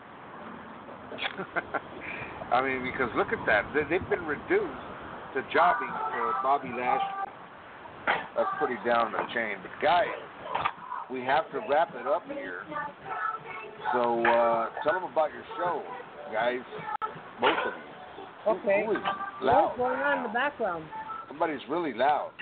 I mean, because look at that. They've been reduced to jobbing for Bobby Lashley. That's pretty down the chain. But guys, we have to wrap it up here. So tell them about your show, guys. Both of you. Okay. Who is loud? What's going on in the background? Somebody's really loud.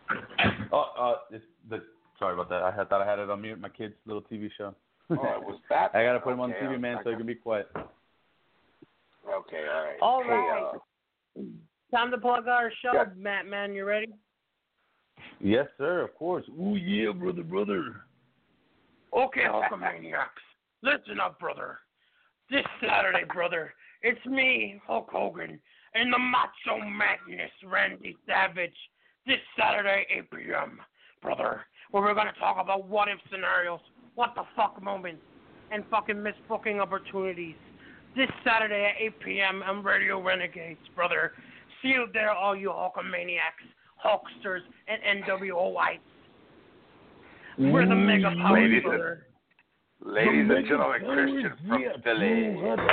Sorry about that. I thought I had it on mute. My kid's little TV show. Oh, it was that. I gotta put him on TV, man, so he can be quiet. Okay, all right. All right. Time to plug our show, Matt. Man, you ready? Yes, sir. Of course. Ooh, yeah, brother. Okay, Hulkamaniacs. Listen up, brother. This Saturday, brother. It's me, Hulk Hogan, and the Macho Madness, Randy Savage, this Saturday, 8 p.m., brother, where we're going to talk about what-if scenarios, what-the-fuck moments, and fucking misbooking opportunities. This Saturday at 8 p.m. on Radio Renegades, brother. See you there, all you Hulkamaniacs, Hulksters, and NWOites. We're the mega powers, brother. Ladies and gentlemen, Christian from Philly.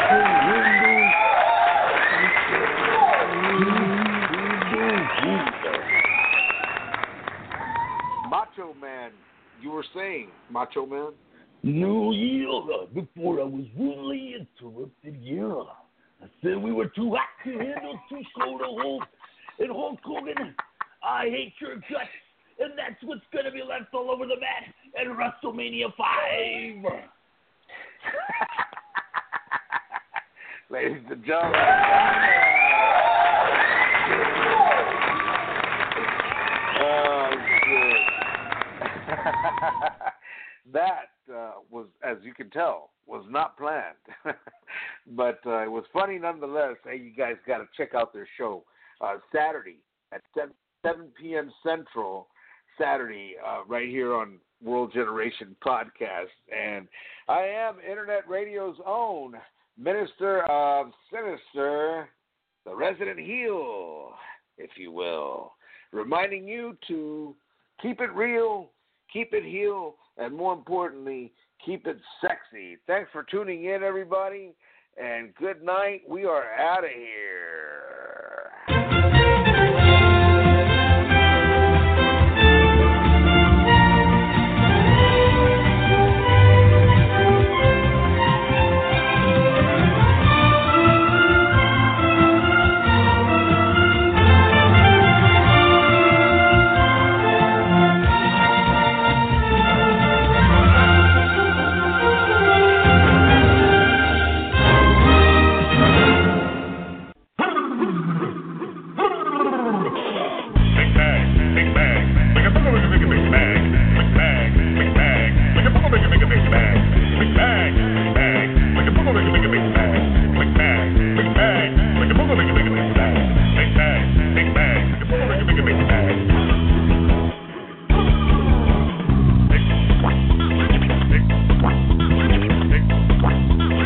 Macho Man, you were saying, Macho Man? No, yeah, before I was rudely interrupted, yeah. I said we were too hot to handle, too slow to hold. And Hulk Hogan, I hate your guts. And that's what's going to be left all over the mat at WrestleMania 5. Ladies and gentlemen. Oh, shit. That was, as you can tell, was not planned. But it was funny nonetheless. Hey, you guys got to check out their show Saturday at 7 p.m. Central. Saturday, right here on World Generation Podcast. And I am Internet Radio's own Minister of Sinister, the resident heel, if you will, reminding you to keep it real, keep it heel, and more importantly, keep it sexy. Thanks for tuning in, everybody, and good night. We are out of here.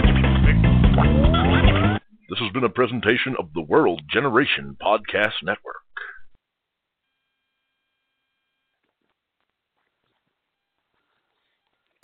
This has been a presentation of the World Generation Podcast Network.